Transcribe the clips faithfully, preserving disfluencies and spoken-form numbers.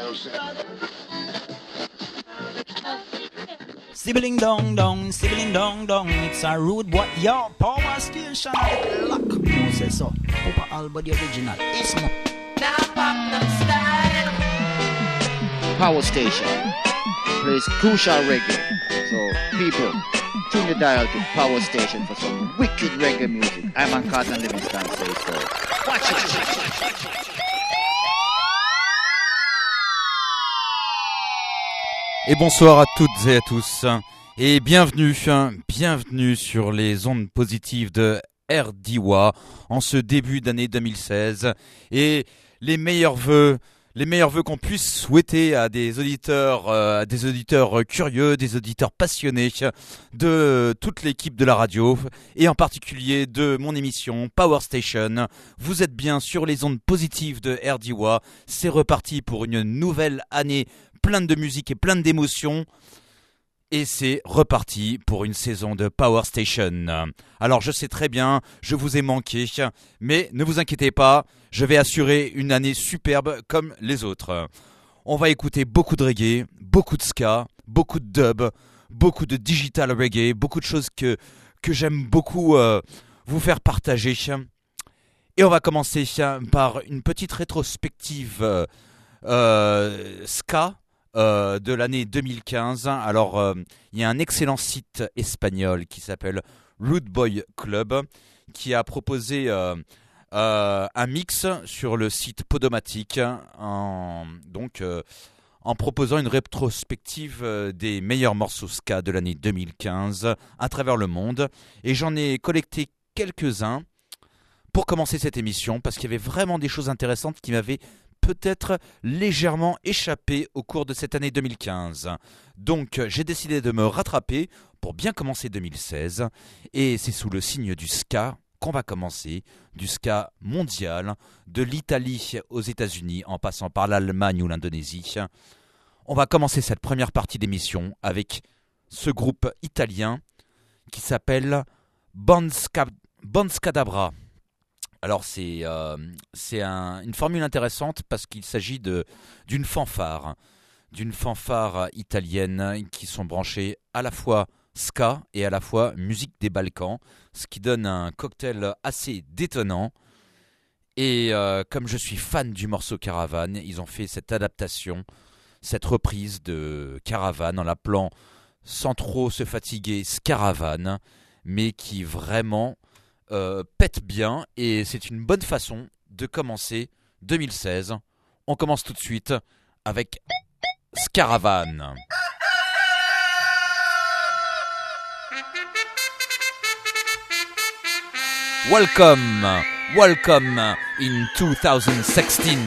Sibling dong dong, sibling dong dong, it's a rude boy, yo, power station, lock, no say so, Papa Alba the original, it's mo. Now pop them style. Power station plays crucial reggae, so people, tune the dial to Power Station for some wicked reggae music. I'm on Carlton Livingston, say so. Watch it. Et bonsoir à toutes et à tous, et bienvenue, bienvenue sur les ondes positives de R D W A en ce début d'année deux mille seize, et les meilleurs vœux, les meilleurs vœux qu'on puisse souhaiter à des auditeurs, euh, à des auditeurs curieux, des auditeurs passionnés de toute l'équipe de la radio, et en particulier de mon émission Power Station. Vous êtes bien sur les ondes positives de R D W A, c'est reparti pour une nouvelle année plein de musique et plein d'émotions, et c'est reparti pour une saison de Power Station. Alors je sais très bien, je vous ai manqué, mais ne vous inquiétez pas, je vais assurer une année superbe comme les autres. On va écouter beaucoup de reggae, beaucoup de ska, beaucoup de dub, beaucoup de digital reggae, beaucoup de choses que, que j'aime beaucoup euh, vous faire partager. Et on va commencer par une petite rétrospective euh, euh, ska, Euh, de l'année deux mille quinze. Alors, euh, il y a un excellent site espagnol qui s'appelle Rude Boy Club qui a proposé euh, euh, un mix sur le site Podomatic en, donc, euh, en proposant une rétrospective euh, des meilleurs morceaux ska de l'année deux mille quinze à travers le monde. Et j'en ai collecté quelques-uns pour commencer cette émission parce qu'il y avait vraiment des choses intéressantes qui m'avaient peut-être légèrement échappé au cours de cette année deux mille quinze. Donc j'ai décidé de me rattraper pour bien commencer deux mille seize, et c'est sous le signe du ska qu'on va commencer, du ska mondial, de l'Italie aux États-Unis en passant par l'Allemagne ou l'Indonésie. On va commencer cette première partie d'émission avec ce groupe italien qui s'appelle Bonskadabra. Alors c'est, euh, c'est un, une formule intéressante parce qu'il s'agit de, d'une fanfare, d'une fanfare italienne qui sont branchées à la fois ska et à la fois musique des Balkans, ce qui donne un cocktail assez détonnant. Et euh, comme je suis fan du morceau Caravane, ils ont fait cette adaptation, cette reprise de Caravane en l'appelant sans trop se fatiguer Scaravane, mais qui vraiment Euh, pète bien, et c'est une bonne façon de commencer deux mille seize. On commence tout de suite avec Scaravane. Welcome, welcome in twenty sixteen.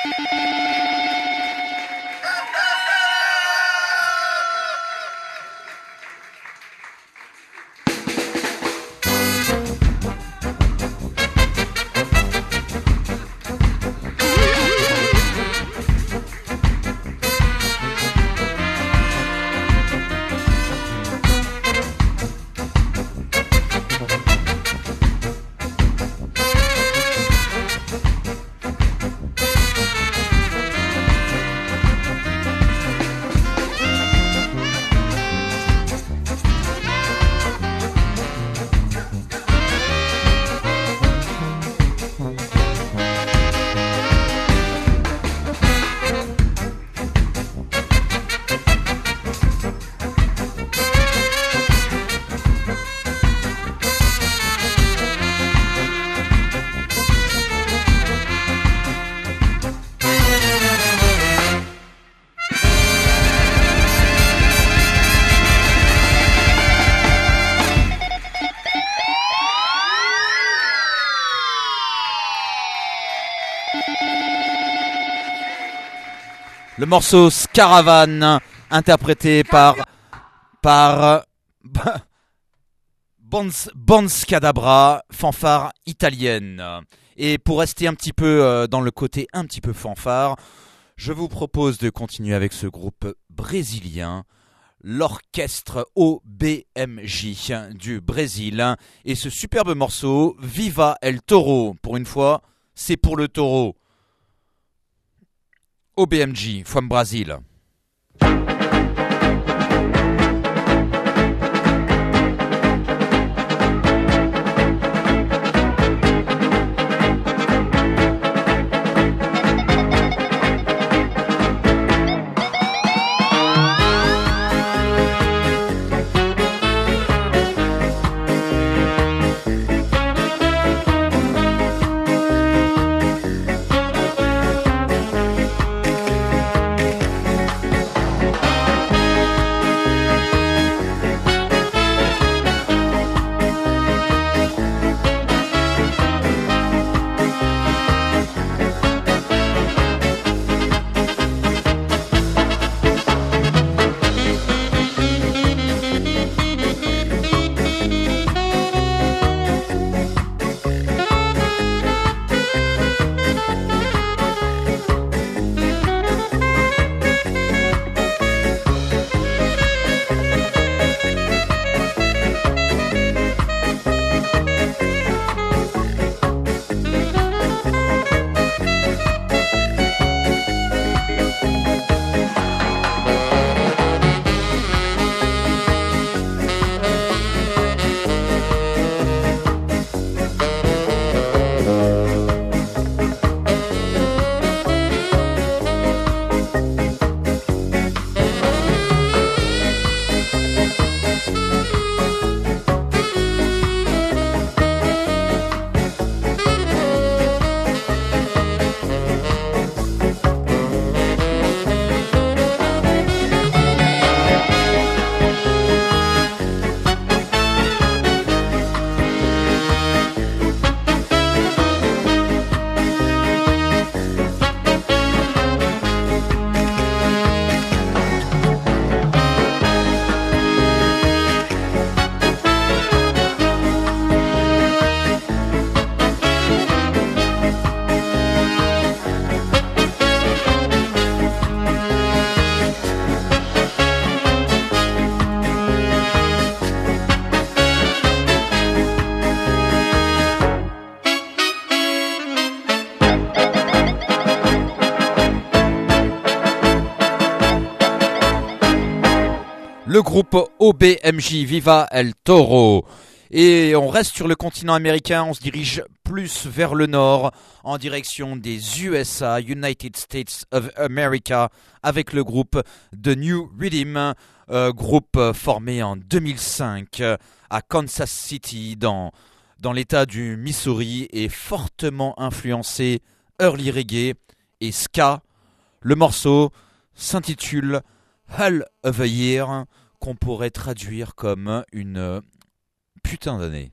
Le morceau Scaravan, interprété par par Bons, Bons Cadabra, fanfare italienne. Et pour rester un petit peu euh, dans le côté un petit peu fanfare, je vous propose de continuer avec ce groupe brésilien, l'orchestre O B M J du Brésil, et ce superbe morceau Viva el Toro. Pour une fois, c'est pour le taureau. O B M J from Brazil. Le groupe O B M J, Viva el Toro. Et on reste sur le continent américain, on se dirige plus vers le nord, en direction des U S A, United States of America, avec le groupe The New Rhythm, euh, groupe formé en deux mille cinq à Kansas City, dans, dans l'état du Missouri, et fortement influencé early reggae et ska. Le morceau s'intitule Hell of a Year, qu'on pourrait traduire comme une putain d'année.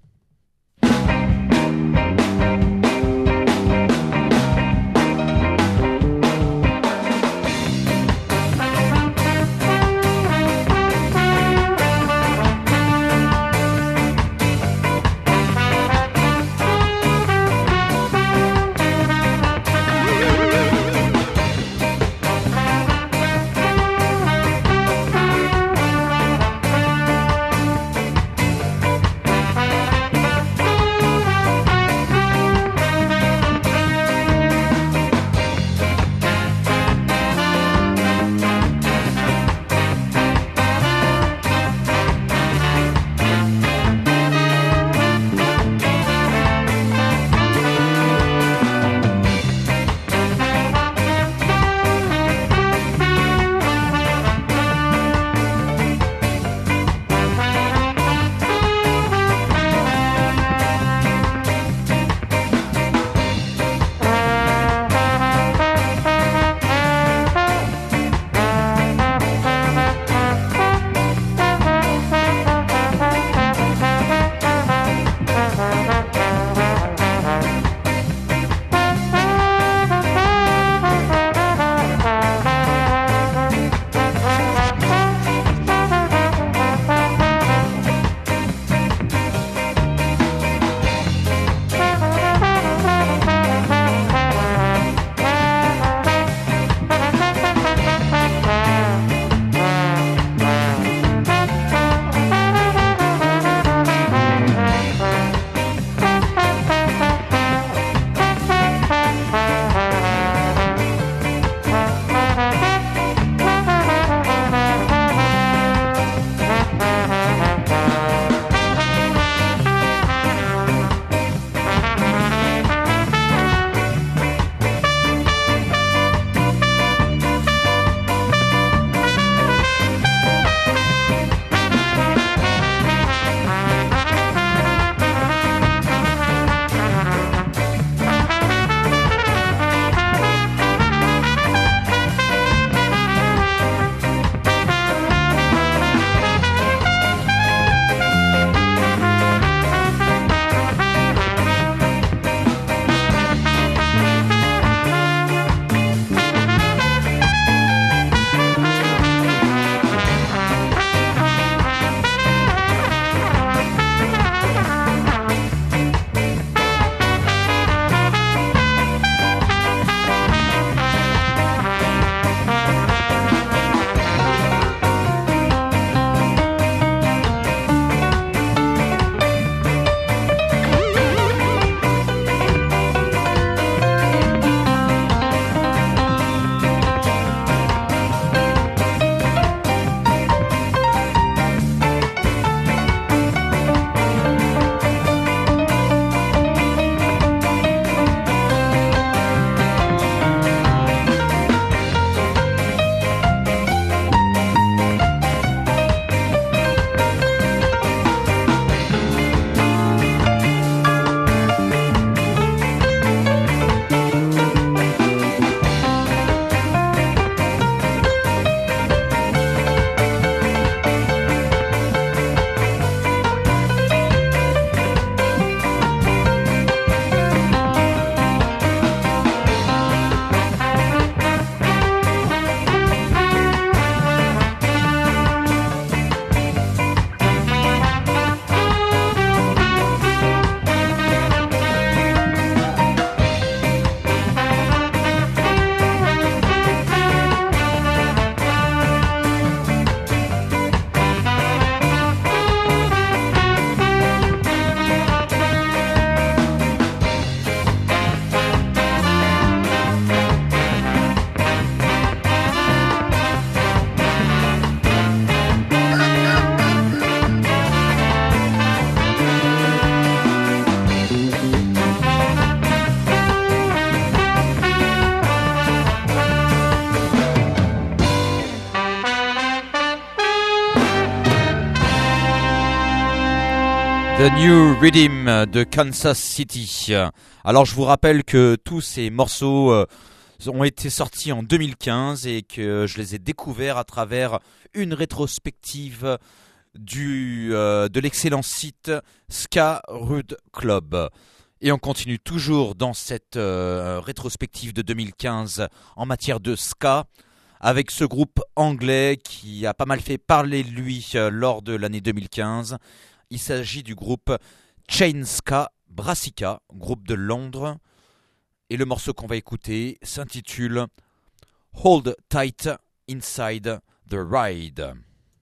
The New Rhythm de Kansas City. Alors je vous rappelle que tous ces morceaux euh, ont été sortis en deux mille quinze et que je les ai découverts à travers une rétrospective du, euh, de l'excellent site Ska Rude Club. Et on continue toujours dans cette euh, rétrospective de deux mille quinze en matière de ska avec ce groupe anglais qui a pas mal fait parler de lui euh, lors de l'année deux mille quinze. Il s'agit du groupe Chain Ska Brassica, groupe de Londres. Et le morceau qu'on va écouter s'intitule Hold Tight Inside the Ride.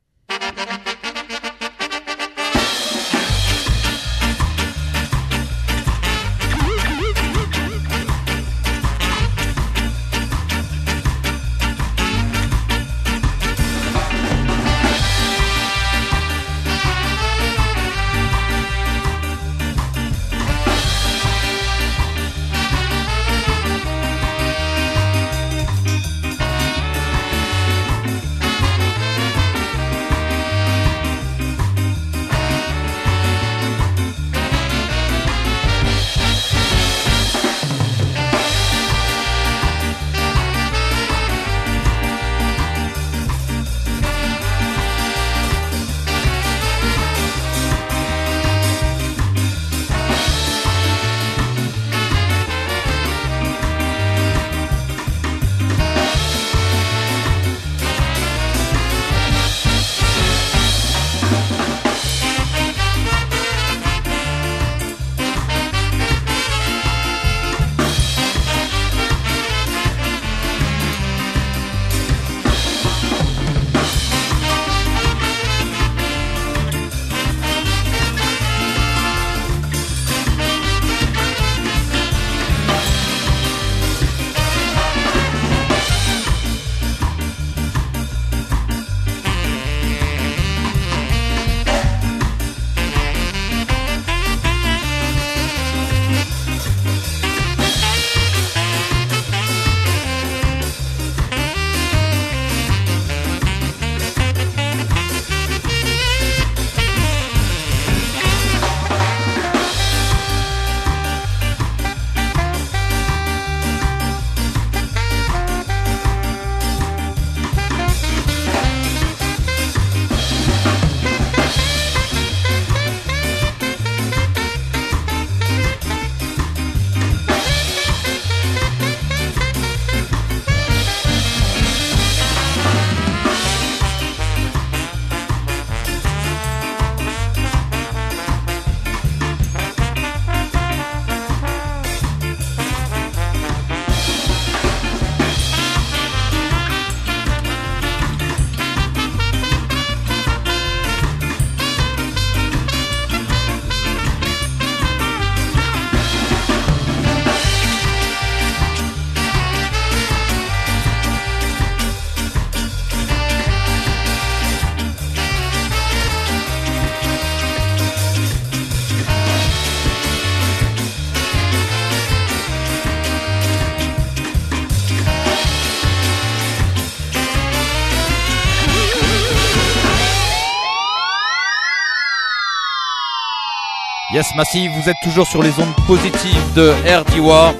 Yes Massive, vous êtes toujours sur les ondes positives de R D W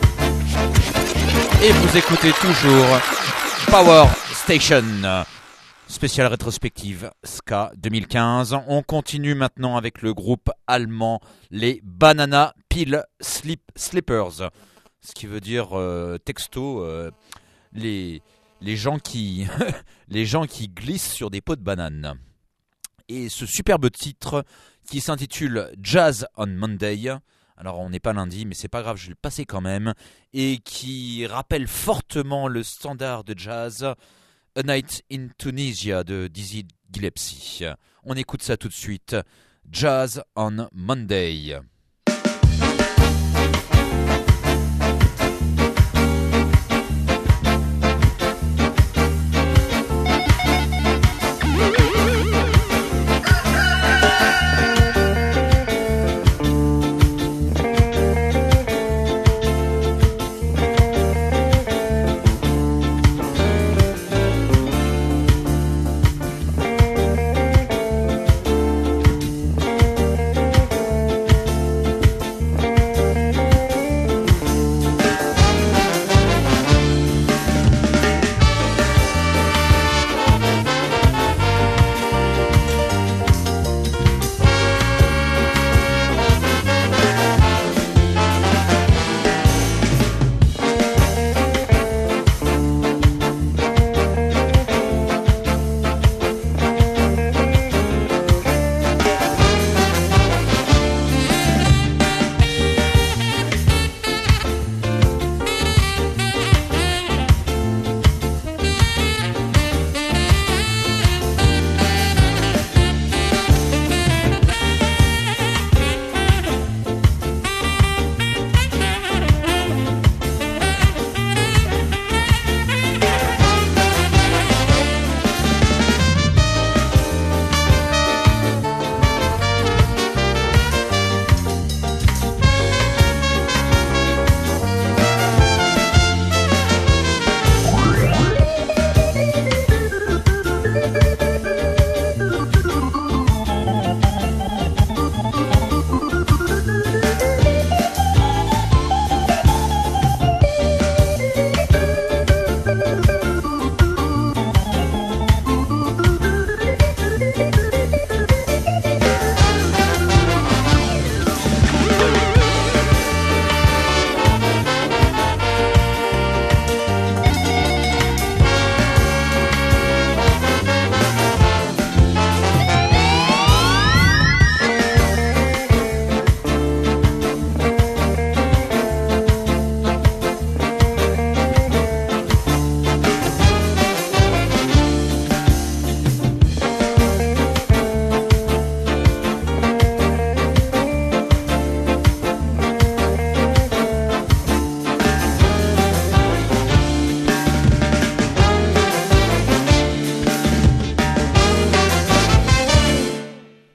et vous écoutez toujours Power Station, spéciale rétrospective Ska deux mille quinze. On continue maintenant avec le groupe allemand les Banana Peel Slip Slippers, ce qui veut dire euh, texto euh, les, les, gens qui, les gens qui glissent sur des pots de banane. Et ce superbe titre qui s'intitule Jazz on Monday, alors on n'est pas lundi mais c'est pas grave, je vais le passer quand même, et qui rappelle fortement le standard de jazz A Night in Tunisia de Dizzy Gillespie. On écoute ça tout de suite, Jazz on Monday. Thank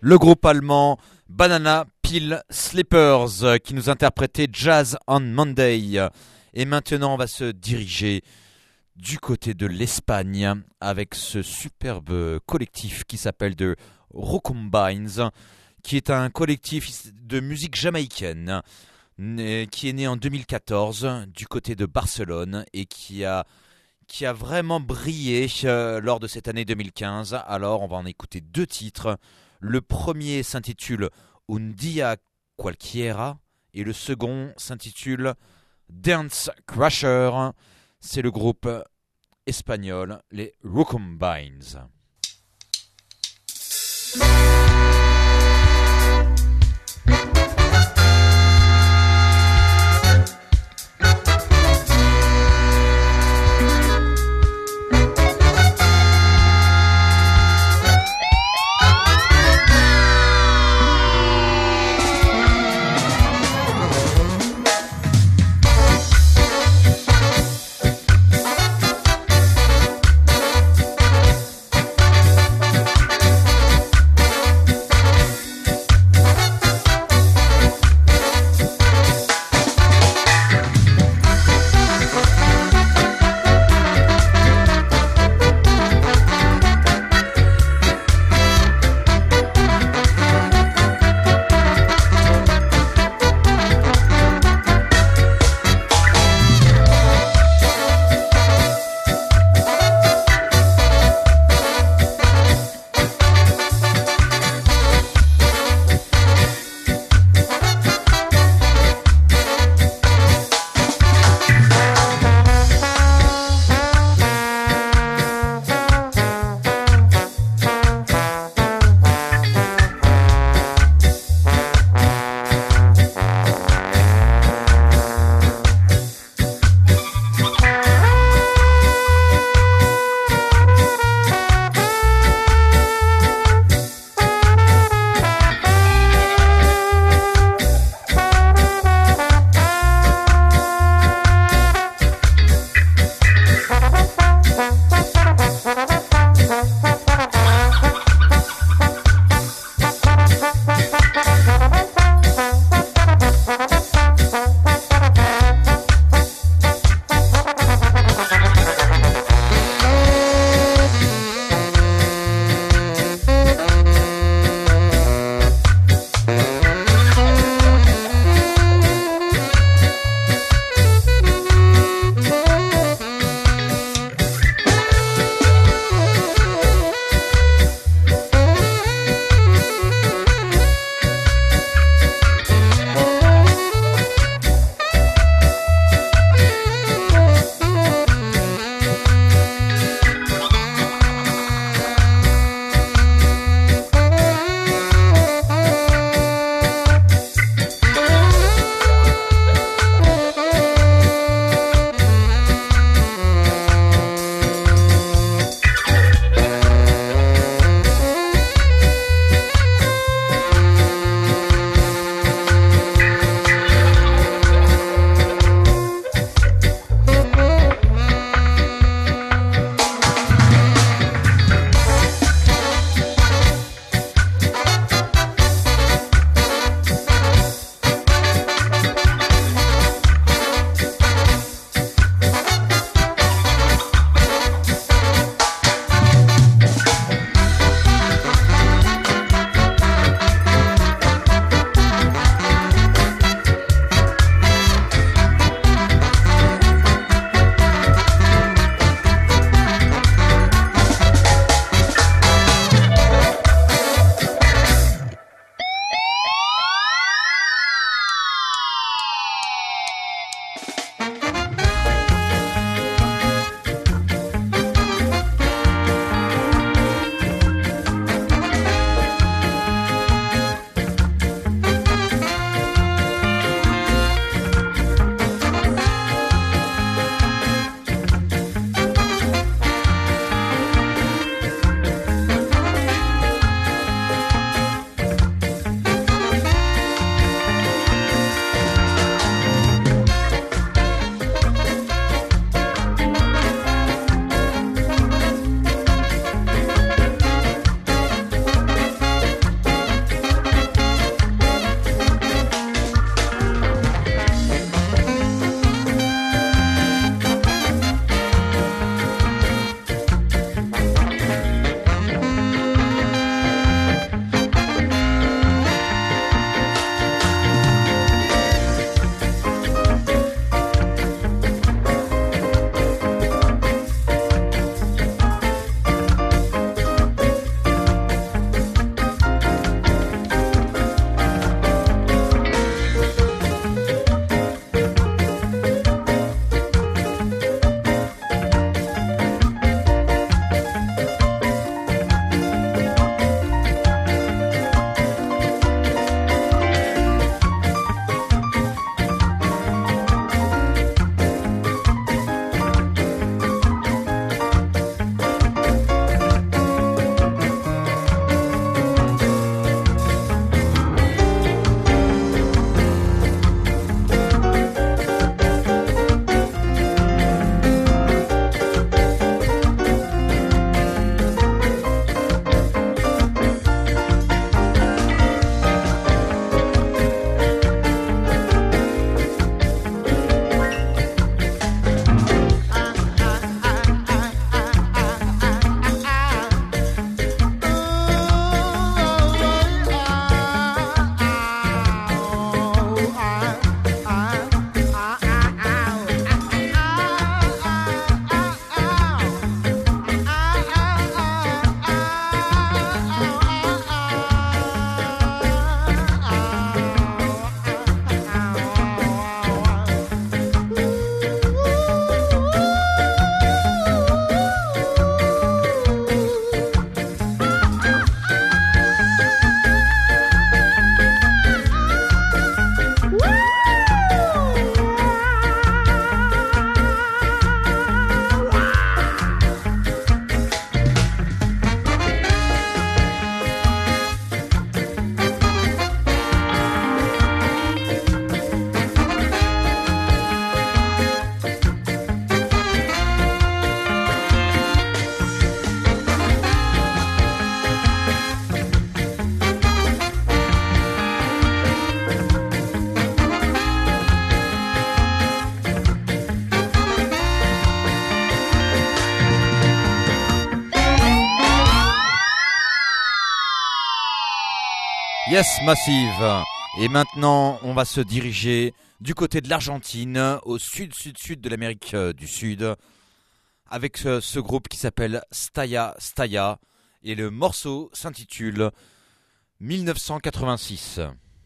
le groupe allemand Banana Peel Slippers euh, qui nous interprétait Jazz on Monday. Et maintenant, on va se diriger du côté de l'Espagne avec ce superbe collectif qui s'appelle The Rocombines, qui est un collectif de musique jamaïcaine qui est né en deux mille quatorze du côté de Barcelone et qui a, qui a vraiment brillé euh, lors de cette année deux mille quinze. Alors on va en écouter deux titres. Le premier s'intitule Un Dia Cualquiera et le second s'intitule Dance Crusher. C'est le groupe espagnol, les Rocombines. Yes, Massive. Et maintenant, on va se diriger du côté de l'Argentine, au sud-sud-sud de l'Amérique du Sud, avec ce, ce groupe qui s'appelle Staya Staya, et le morceau s'intitule dix-neuf cent quatre-vingt-six.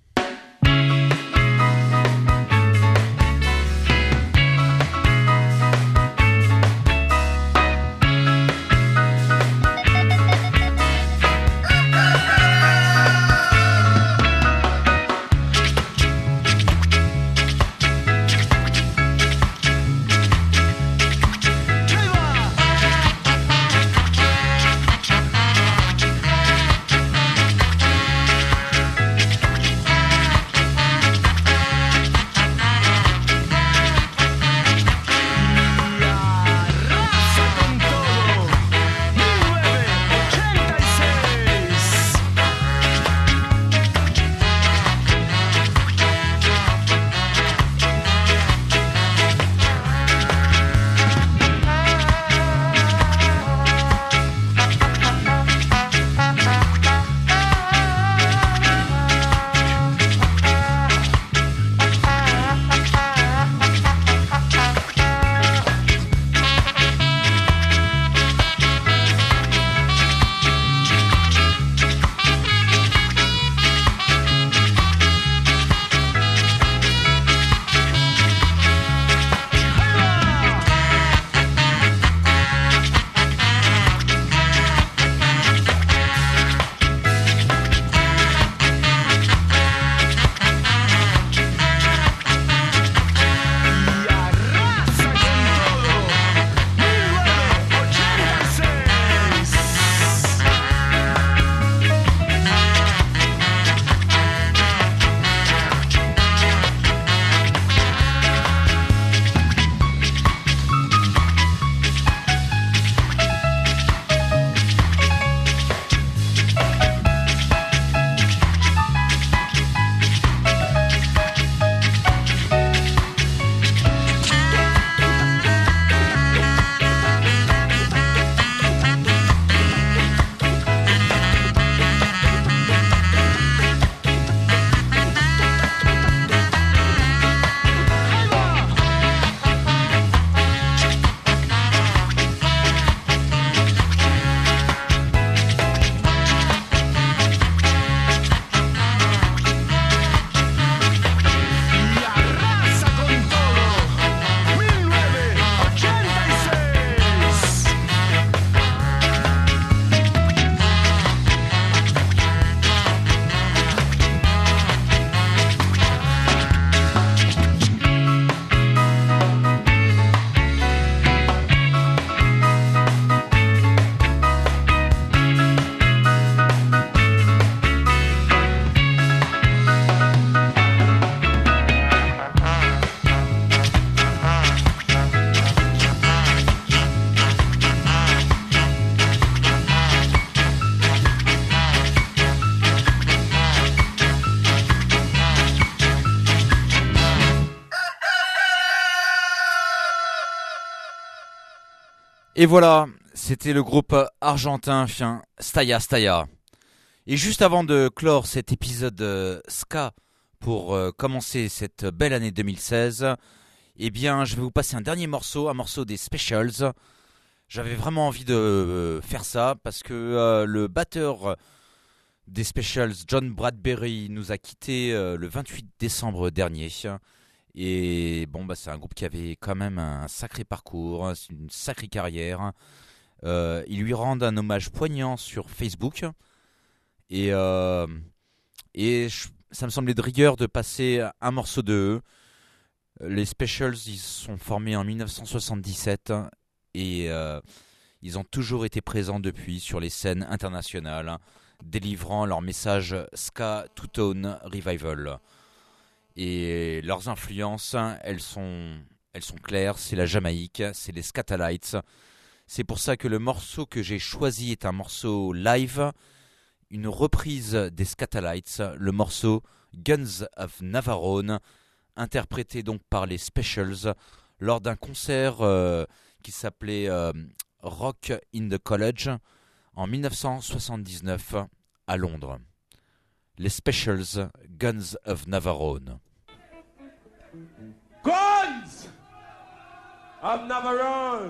Et voilà, c'était le groupe argentin Staya Staya. Et juste avant de clore cet épisode euh, ska pour euh, commencer cette belle année deux mille seize, eh bien, je vais vous passer un dernier morceau, un morceau des Specials. J'avais vraiment envie de euh, faire ça parce que euh, le batteur des Specials, John Bradbury, nous a quittés euh, le vingt-huit décembre dernier. Et bon, bah, c'est un groupe qui avait quand même un sacré parcours, une sacrée carrière. Euh, ils lui rendent un hommage poignant sur Facebook. Et, euh, et je, ça me semblait de rigueur de passer un morceau de eux. Les Specials, ils sont formés en dix-neuf cent soixante-dix-sept et euh, ils ont toujours été présents depuis sur les scènes internationales, délivrant leur message Ska Two-Tone Revival. Et leurs influences, elles sont, elles sont claires, c'est la Jamaïque, c'est les Skatalites. C'est pour ça que le morceau que j'ai choisi est un morceau live, une reprise des Skatalites, le morceau Guns of Navarone, interprété donc par les Specials lors d'un concert euh, qui s'appelait euh, Rock in the College en dix-neuf cent soixante-dix-neuf à Londres. les Specials, Guns of Navarone. Guns of Navarone.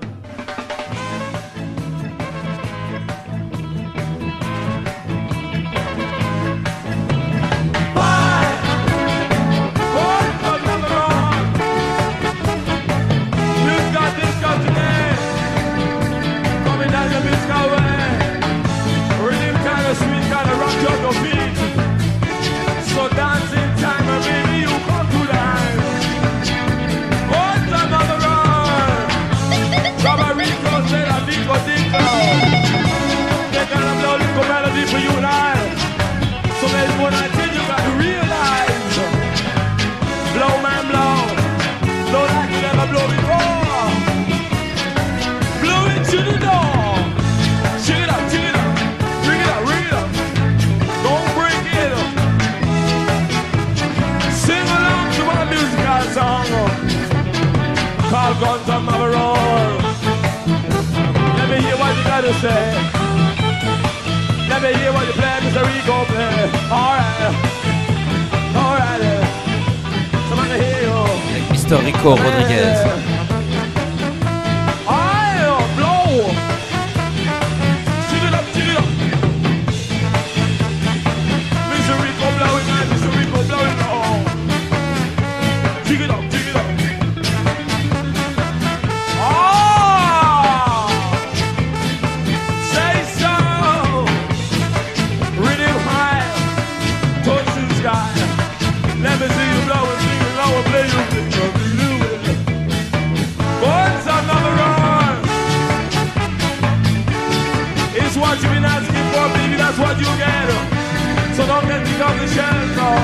So dancing time, baby, you come to life. What's another run? Cabarico, say la dico, dico. They got a blow little melody for you and I. So there's one I tell you got to realize. Blow, man, blow. Blow like you never blow before. Blow it to the door. Shake it up, shake it up. Ring it up, ring it up. Don't break it up. Sing along to my musical song called Guns of Navarone. Let me hear what you gotta say. Let me hear what you play, Mister Rico play. Alright, alright. Somebody hear you. Avec Mister Rico Rodriguez. Alright, blow. Shake it up, shake it up. Mister Rico blowing on, Mister Rico blowing on. Jig it up, jig it up. Oh! Say so. Rhythm high, touch the sky. Let me see you blow and sing it low and play you sing it. Guns of Navarone. It's what you've been asking for, baby, that's what you get. So don't get me off the shelter.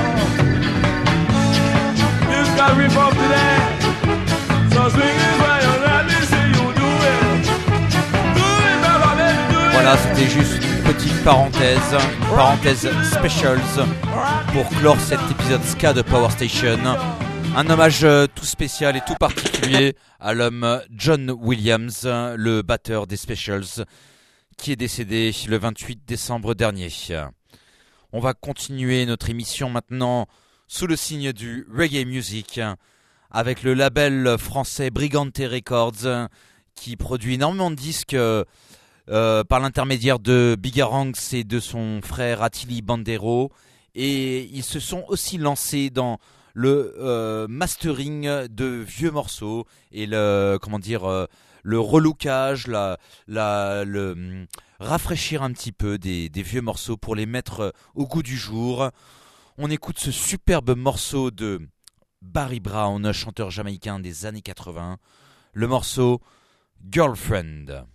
This got rip up today. So swing it by your let me see you do it. Do it, baby, let's do it. Voilà, c'était juste une petite parenthèse, une parenthèse Specials pour clore cet épisode ska de Power Station. Un hommage euh, tout spécial et tout particulier à l'homme John Williams, le batteur des Specials, qui est décédé le vingt-huit décembre dernier. On va continuer notre émission maintenant sous le signe du reggae music avec le label français Brigante Records qui produit énormément de disques euh, par l'intermédiaire de Bigarangs et de son frère Attili Bandero, et ils se sont aussi lancés dans le euh, mastering de vieux morceaux et le comment dire euh, le relookage, la, la, le hum, rafraîchir un petit peu des, des vieux morceaux pour les mettre au goût du jour. On écoute ce superbe morceau de Barry Brown, chanteur jamaïcain des années quatre-vingts, le morceau Girlfriend.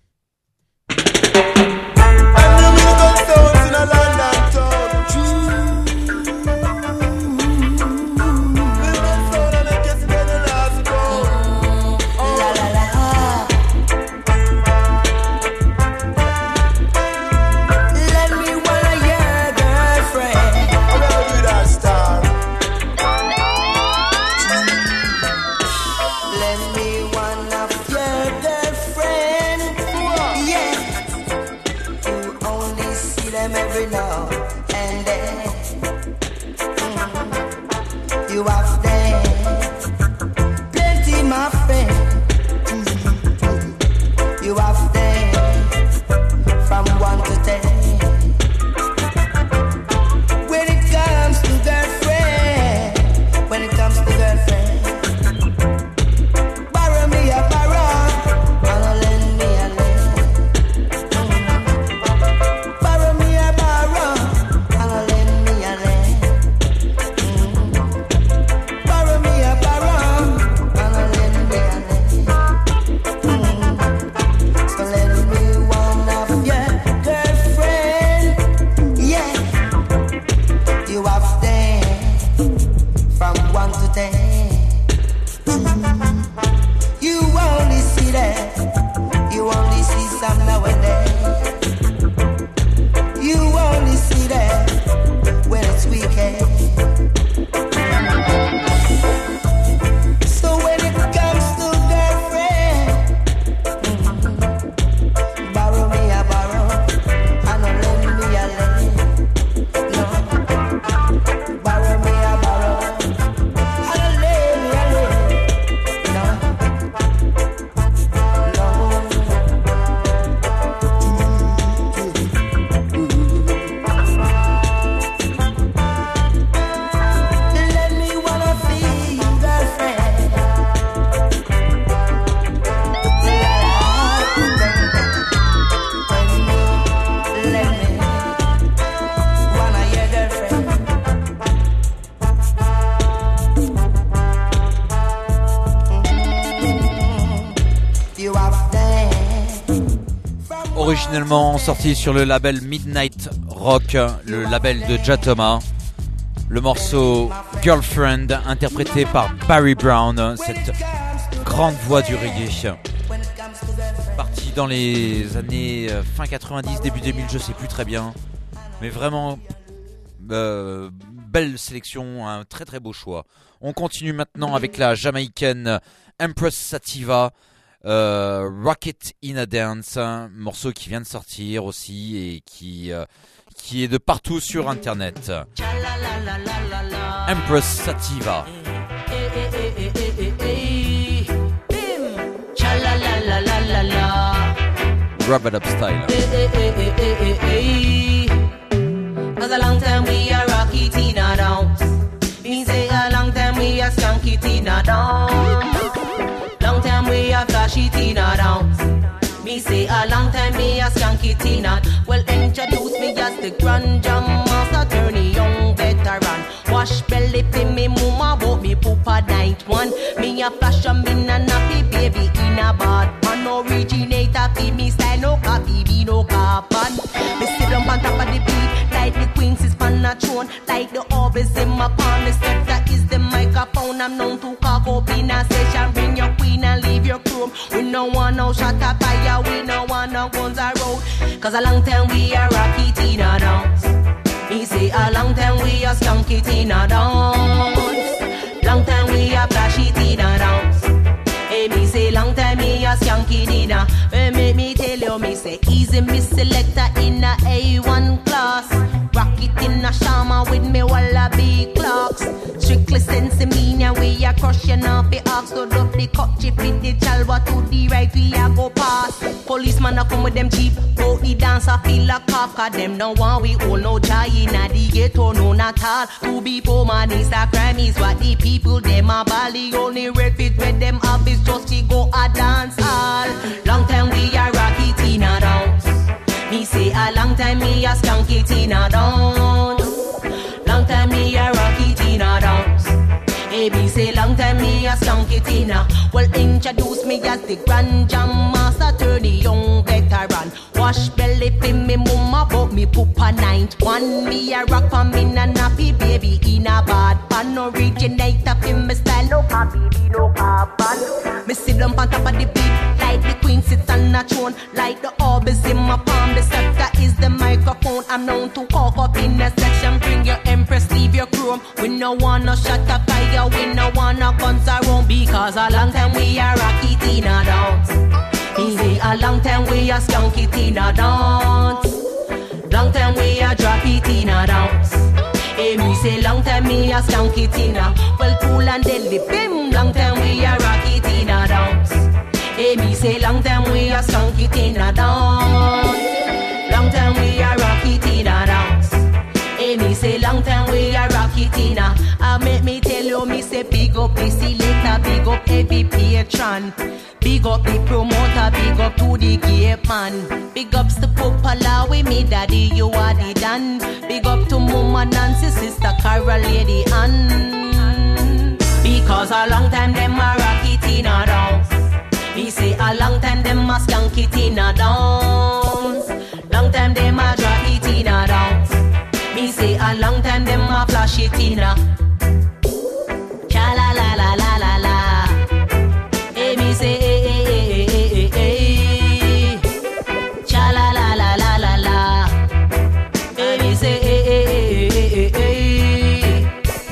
you have them. Originellement sorti sur le label Midnight Rock, le label de Jatoma. Le morceau Girlfriend, interprété par Barry Brown, cette grande voix du reggae. Parti dans les années fin quatre-vingt-dix, début deux mille, je sais plus très bien. Mais vraiment, euh, belle sélection, un très très beau choix. On continue maintenant avec la jamaïcaine Empress Sativa. Euh, Rocket in a Dance, un morceau qui vient de sortir aussi et qui, euh, qui est de partout sur internet. Empress Sativa. Rub it up style. Cause a long time we are rock it in a dance. Me say a long time we are skunk it in a dance. Long time we a flash it in a dance. Me say a long time me a skunk it in a. Well, introduce me as the grand jam master, attorney, young veteran. Wash belly for me mama, but me poopa night one. Me a flash and me na nappy baby in a bad man. Originator fi me style, no copy, be no carbon. Me sit down on top of the beat, like the queens is on a throne, like the orbs in my palm. The scepter is the microphone. I'm known to cock up in a session. Bring your queen and leave your chrome. We no want no shot up fire, we no want no guns a road. Cause a long time we a rock it in a dance. Me say a long time we a skunk it in a dance. Long time we a flash it in a dance. Hey, me say long time me a skunk it in a. Hey, make me tell you, me say easy me selector in a A one class. Rock it in a shama with me wallaby clocks. Strictly sense me and we a crushing up the ox. So up the cut chip with the chalwa to the right we a go past. Policeman a come with them cheap. Go the dancer feel like cop. Cause them no one we all no joy in a the ghetto no not all. To be poor man is a crime is what the people them a bally. Only refit with them up is just to go a dance hall. Long time we a rock it in a dance. Me say a long time me a skunk it in a dance. Long time me a rock it in a dance. Hey, me say long time me a skunk it in a. Well, introduce me as the grand jam master, attorney, young veteran. Wash belly for me mama, but me poopa night one. Me a rock for me na nappy baby in a bad pan. Originator for me style, no copy, no carbon. Me sit down on top of the beat, like the queen sits on a throne, like the orbs in my palm. The scepter is the microphone. I'm known to cock up in a section. Bring your empress, leave your chrome. We no wanna shut up fire, we no wanna guns around. Because a long time we a rock it in a dance. Me say a long time we a skunk it in a dance. Long time we a drop it in a dance. Hey, me say long time me a skunk it in a. Well, cool and deadly bim. Long time we a rock it in a dance. Hey, me say long time we a skunk it in a dance. Long time we a rock it in a dance. Hey, me say long time we a rock it in a. I make me tell you, me say big up the selector, big up every patron. Big up the promoter, big up to the gate man. Big ups to Popala with me daddy, you are the done. Big up to Mama Nancy, sister Carol, Lady Ann. Because a long time them a rock it in a dance. Me say a long time them a skunk it in a dance. Long time them a drop it in a dance. Me say a long time them a flash it in a. Cha la la la la la la. Hey, me say hey, hey, hey, hey, hey, hey. Cha la la la la la la. Hey, me say hey, hey, hey, hey, hey, hey.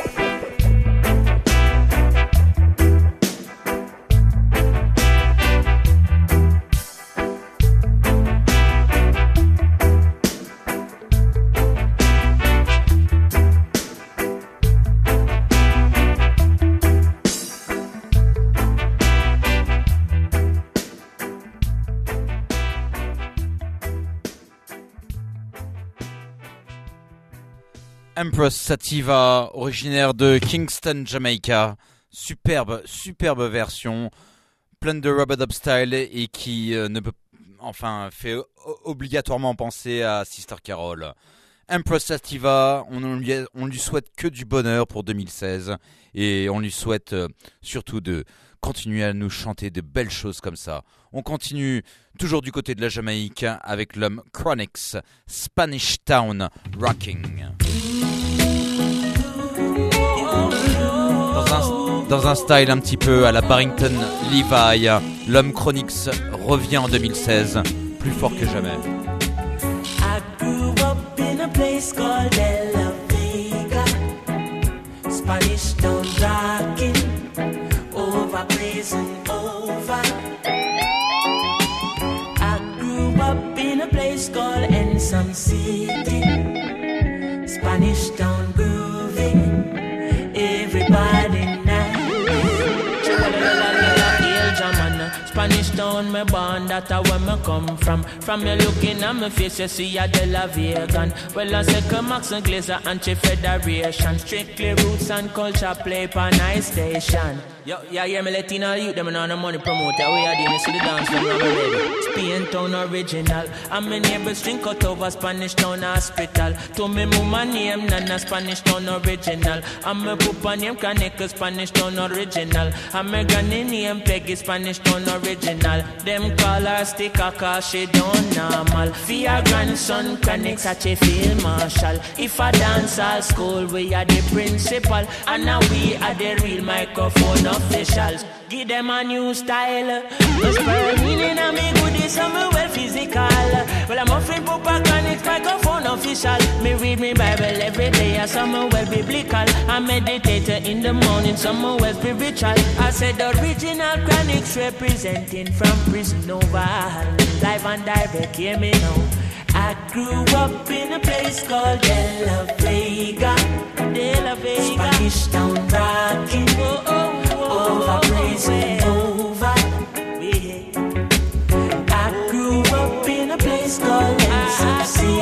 Empress Sativa, originaire de Kingston, Jamaica. Superbe, superbe version, pleine de rub-a-dub style et qui euh, ne peut, enfin, fait o- obligatoirement penser à Sister Carol. Empress Sativa, on lui, on lui souhaite que du bonheur pour deux mille seize et on lui souhaite euh, surtout de continuer à nous chanter de belles choses comme ça. On continue toujours du côté de la Jamaïque avec l'homme Chronix, Spanish Town Rocking. Dans un, dans un style un petit peu à la Barrington Levy, l'homme Chronix revient en deux mille seize, plus fort que jamais. I grew up in a place called De La Vega, Spanish Town rocking, over blazing over. I grew up in a place called Ensom City, Spanish Town grooving, everybody nice. Spanish Town, me born, that's where me come from. From you looking at my face, you see a De La Vegan. Well, I say come Max and Glazer, anti-federation. Strictly roots and culture play per nice station. Yo, yeah, yeah, me Latino youth, them and all the money promoter. We are doing this to the dance from Rubber Ready. Spain Town original. And my neighbors drink out over Spanish Town Hospital. To me mama name, Nana Spanish Town original. And my papa name, Kaneka Spanish Town original. And my granny name, Peggy Spanish Town original. Them call her sticker cause she don't normal. For your grandson, Kaneka such a field marshal. If I dance all school, we are the principal. And now we are the real microphone officials. Give them a new style. No spur meaning a me goodies, I'm well physical. Well, I'm offering Papa Chronics microphone official. Me read me Bible every day, some well biblical. I meditate in the morning, some well spiritual. I said original Chronics representing from prison over. Live and direct, hear me now. I grew up in a place called De La Vega, De La Vega, Spanish Town rocking, oh, oh, oh, over blazing over. Yeah. I grew up in a place called Ensom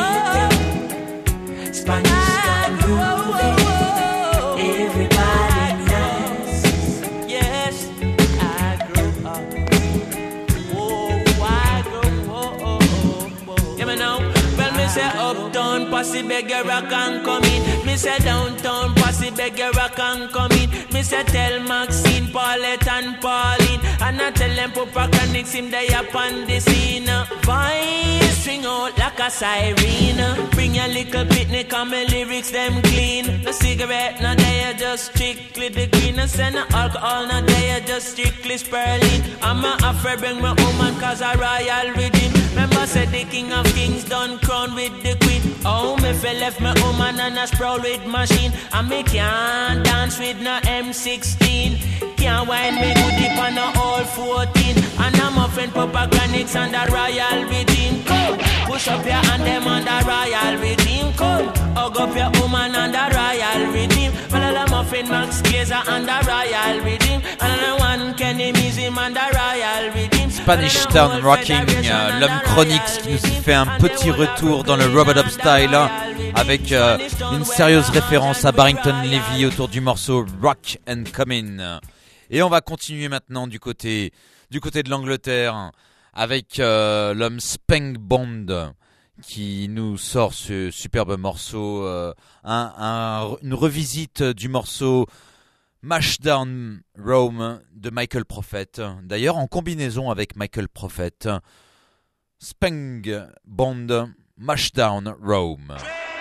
City, Spanish Town grooving, everybody nice. Yes, I grew up. Oh, I grew up. Oh, oh, oh. Yeah, me now. Me say uptown, posse beggar rock and come in. Me say downtown, posse beggar rock and come in. Me say tell Maxine, Paulette and Pauline. And I tell them Papa Chronics him they up on the scene. Voice string out like a siren. Bring your little picnic and my lyrics them clean. No cigarette, no they are just strictly the green. No send no alcohol, no they are just strictly spurling. I'm a afraid bring my woman cause a royal rhythm. Remember said the king of kings done crown with the queen. Oh, me fell left my woman and a sprawl with machine. And me can't dance with no M sixteen. Can't wind me good deep on no all fourteen. And I'm a friend Papa Chronics and the royal rhythm. Cool. Push up your hand them on the royal rhythm. Cool. Hug up your woman on the royal rhythm. Well, I'm a friend Max Glazer and the royal rhythm. And I'm one Kenny Museum and the royal rhythm. Spanish Town Rocking, euh, l'homme Chronix qui nous fait un petit retour dans le rub-a-dub style avec euh, une sérieuse référence à Barrington Levy autour du morceau Rock and Comin'. Et on va continuer maintenant du côté, du côté de l'Angleterre avec euh, l'homme Spank Bond qui nous sort ce superbe morceau, euh, un, un, une revisite du morceau Mashdown Rome de Michael Prophet, d'ailleurs en combinaison avec Michael Prophet. Spank Bond, Mashdown Rome.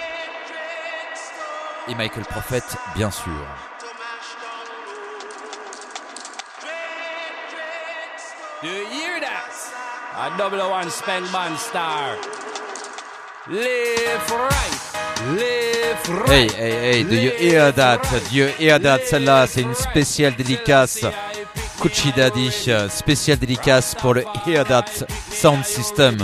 Et Michael Prophet, bien sûr. Do you hear that? A double one Spank Bond star. Left, right, left, right. Hey, hey, hey, do you hear that? Do you hear that? Celle-là, c'est une spéciale dédicace. Coochie Daddy, spéciale dédicace pour le Hear That Sound System.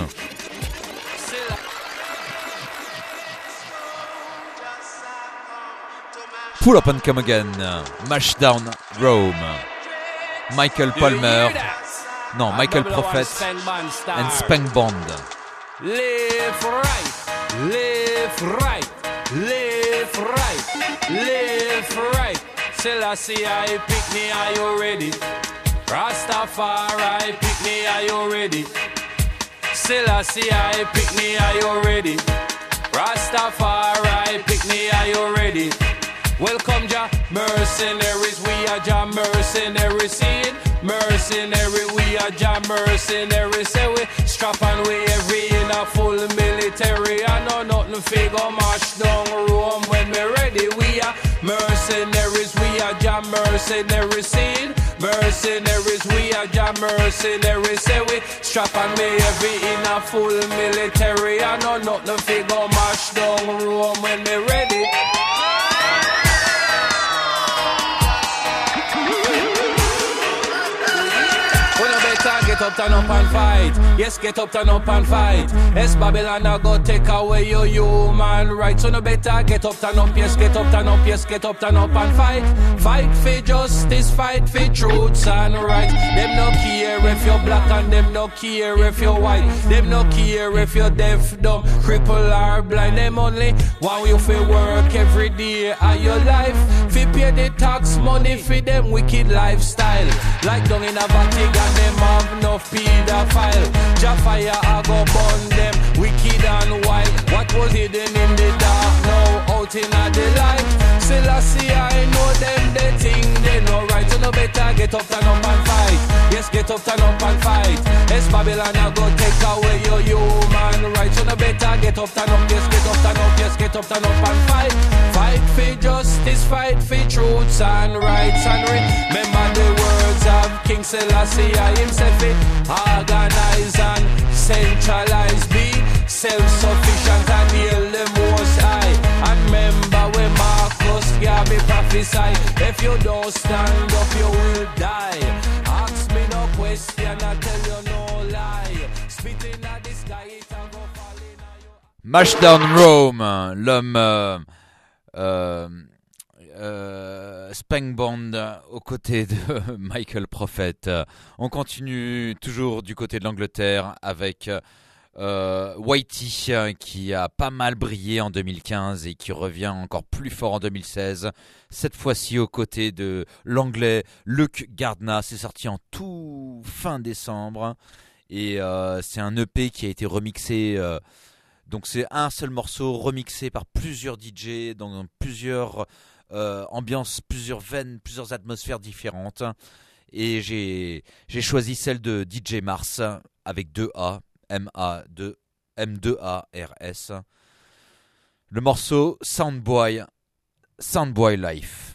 Pull Up and Come Again, Mashdown Rome, Michael Palmer, non, Michael Prophet and Spank Bond. Left, right, left, right, left, right, left, right. Selassie, I pick me, are you ready? Rastafari, pick me, are you ready? Selassie, I pick me, are you ready? Rastafari, pick me, are you ready? Welcome, Jah mercenaries, we are Jah mercenaries. See it? Mercenary, we are Jah mercenary. Say we strap and we every in a full military. I know nothing figure march down Rome when we ready. We are mercenaries, we are Jah mercenary seed. Mercenaries, we are Jah mercenaries. Say we strap and we every in a full military. I know nothing figure march down Rome when we ready. Get up, turn up and fight. Yes, get up, turn up and fight. Yes, Babylon a go take away your human rights. So no better get up, turn up. Yes, get up, turn up. Yes, get up, turn up and fight. Fight for justice, fight for truths and rights. Them no care if you're black and them no care if you're white. Them no care if you're deaf, dumb, cripple or blind. Them only want you for work every day of your life. Fi pay the tax money for them wicked lifestyle. Like down in a Vatican, them have enough pedophile. Jafire I go burn them wicked and wild. What was hidden in the dark now out in the light. Still I see I know them they think they know right. So no better get up, turn up and fight. Yes, get up, turn up and fight. Yes, Babylon I go take away your human rights. So no better get up, turn up. Yes, get up, turn up. Yes, get up, turn up and fight. Fight for justice, fight for truths and rights. And remember the words of King Selassie I himself. Organize and centralize, be self-sufficient and heal the most high. And remember when Marcus Garvey prophesy, if you don't stand up you will die. Ask me no question, I tell you no lie. Spitting at the sky, it'll go falling on you. Mashdown Rome, l'homme euh, euh, Euh, Spank Band aux côtés de Michael Prophet. On continue toujours du côté de l'Angleterre avec euh, Whitey qui a pas mal brillé en deux mille quinze et qui revient encore plus fort en deux mille seize. Cette fois-ci aux côtés de l'anglais Luke Gardner. C'est sorti en tout fin décembre et euh, c'est un E P qui a été remixé. Euh, donc c'est un seul morceau remixé par plusieurs D J dans plusieurs Euh, ambiance, plusieurs veines, plusieurs atmosphères différentes. Et j'ai, j'ai choisi celle de D J Mars avec deux A, M A deux, M deux A R S. Le morceau Soundboy, Soundboy Life.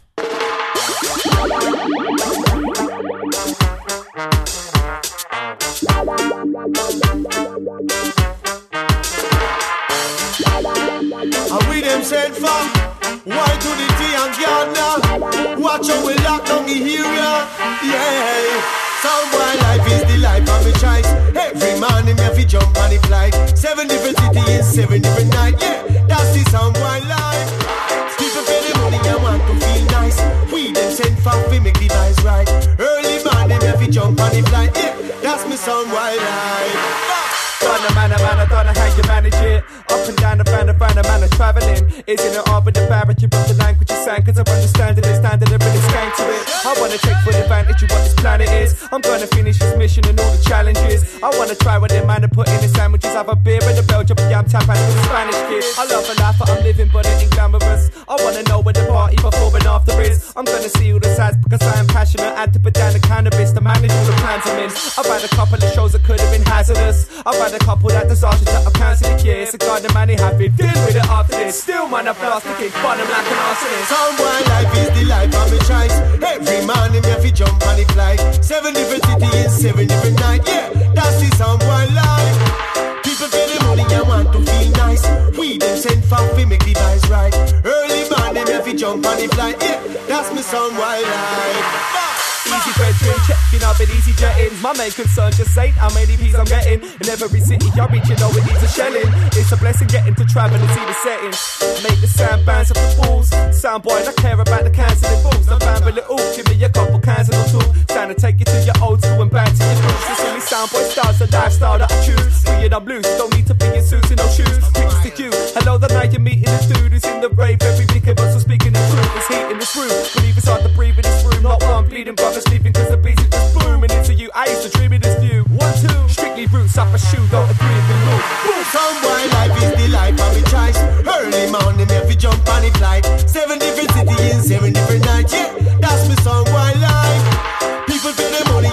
And we them send from why to the T and Gardner. Watch how we lock down the area. Yeah. Soundboy life is the life of my choice. Every morning me have to jump on the flight. Seven different cities, seven different nights. Yeah, that's the Soundboy life. People pay the money and want to feel nice. We them send for we make the vibes right. Early morning me have to jump on the flight. Yeah, that's my Soundboy life. Donna man, a man, I don't know how you manage it. Up and down, I found, I found a man is travelling. Isn't it hard with the barrage, you put the language you sang. Cause I understand it, stand it, really skank to it. I wanna take full advantage of what this planet is. I'm gonna finish this mission and all the challenges. I wanna try what them man and put in the sandwiches. Have a beer and a Belgian, but yeah, I'm tap out with the Spanish kids. I love a life, but I'm living, but it ain't glamorous. I wanna know where the party before and after is. I'm gonna see all the sides because I am passionate. Had to put down the cannabis to manage all the plans I'm in. I've had a couple of shows that could have been hazardous. I've had a couple that disastrous that I've cancelled the year. So God, the man, he happy, deal with it after this. Still, man, I've lost the kick, but I'm like an arsonist. Soundboy life is the life of my choice. Every morning me have to jump on the flight. Seven different cities, seven different nights. Yeah, that's the Soundboy life. People pay the money and want to feel nice. We them send for we make the vibes right. Early morning me have to jump on the flight. Yeah, that's my Soundboy life. Easy brethren, checking up and easy jetting. My main concern just ain't how many P's I'm getting. In every city I reach, you know it needs a shelling. It's a blessing getting to travel and see the settings. Make the sound bounce off the balls. Soundboy, I care about the cans and the balls. I'm bound with it all, give me a couple cans and a two. Time to take you to your old school and back to your roots. The silly Soundboy style's the lifestyle that I choose. Free and I'm loose, don't need to be in suits and no shoes. Greetings to you, hello the night you're meeting this dude who's in the rave. Every week of us are speaking the truth. There's heat in this room, believe it's hard to breathe in this room. Not one bleeding brother sleeping cause the beats is just booming into you. I used to dream of this view. One, two, strictly roots up a shoe, don't agree with the rule. Soundboy life is the life of my choice. Early morning me have to jump on the flight. Seven different cities, seven different nights. Yeah, that's my Soundboy life. People pay the money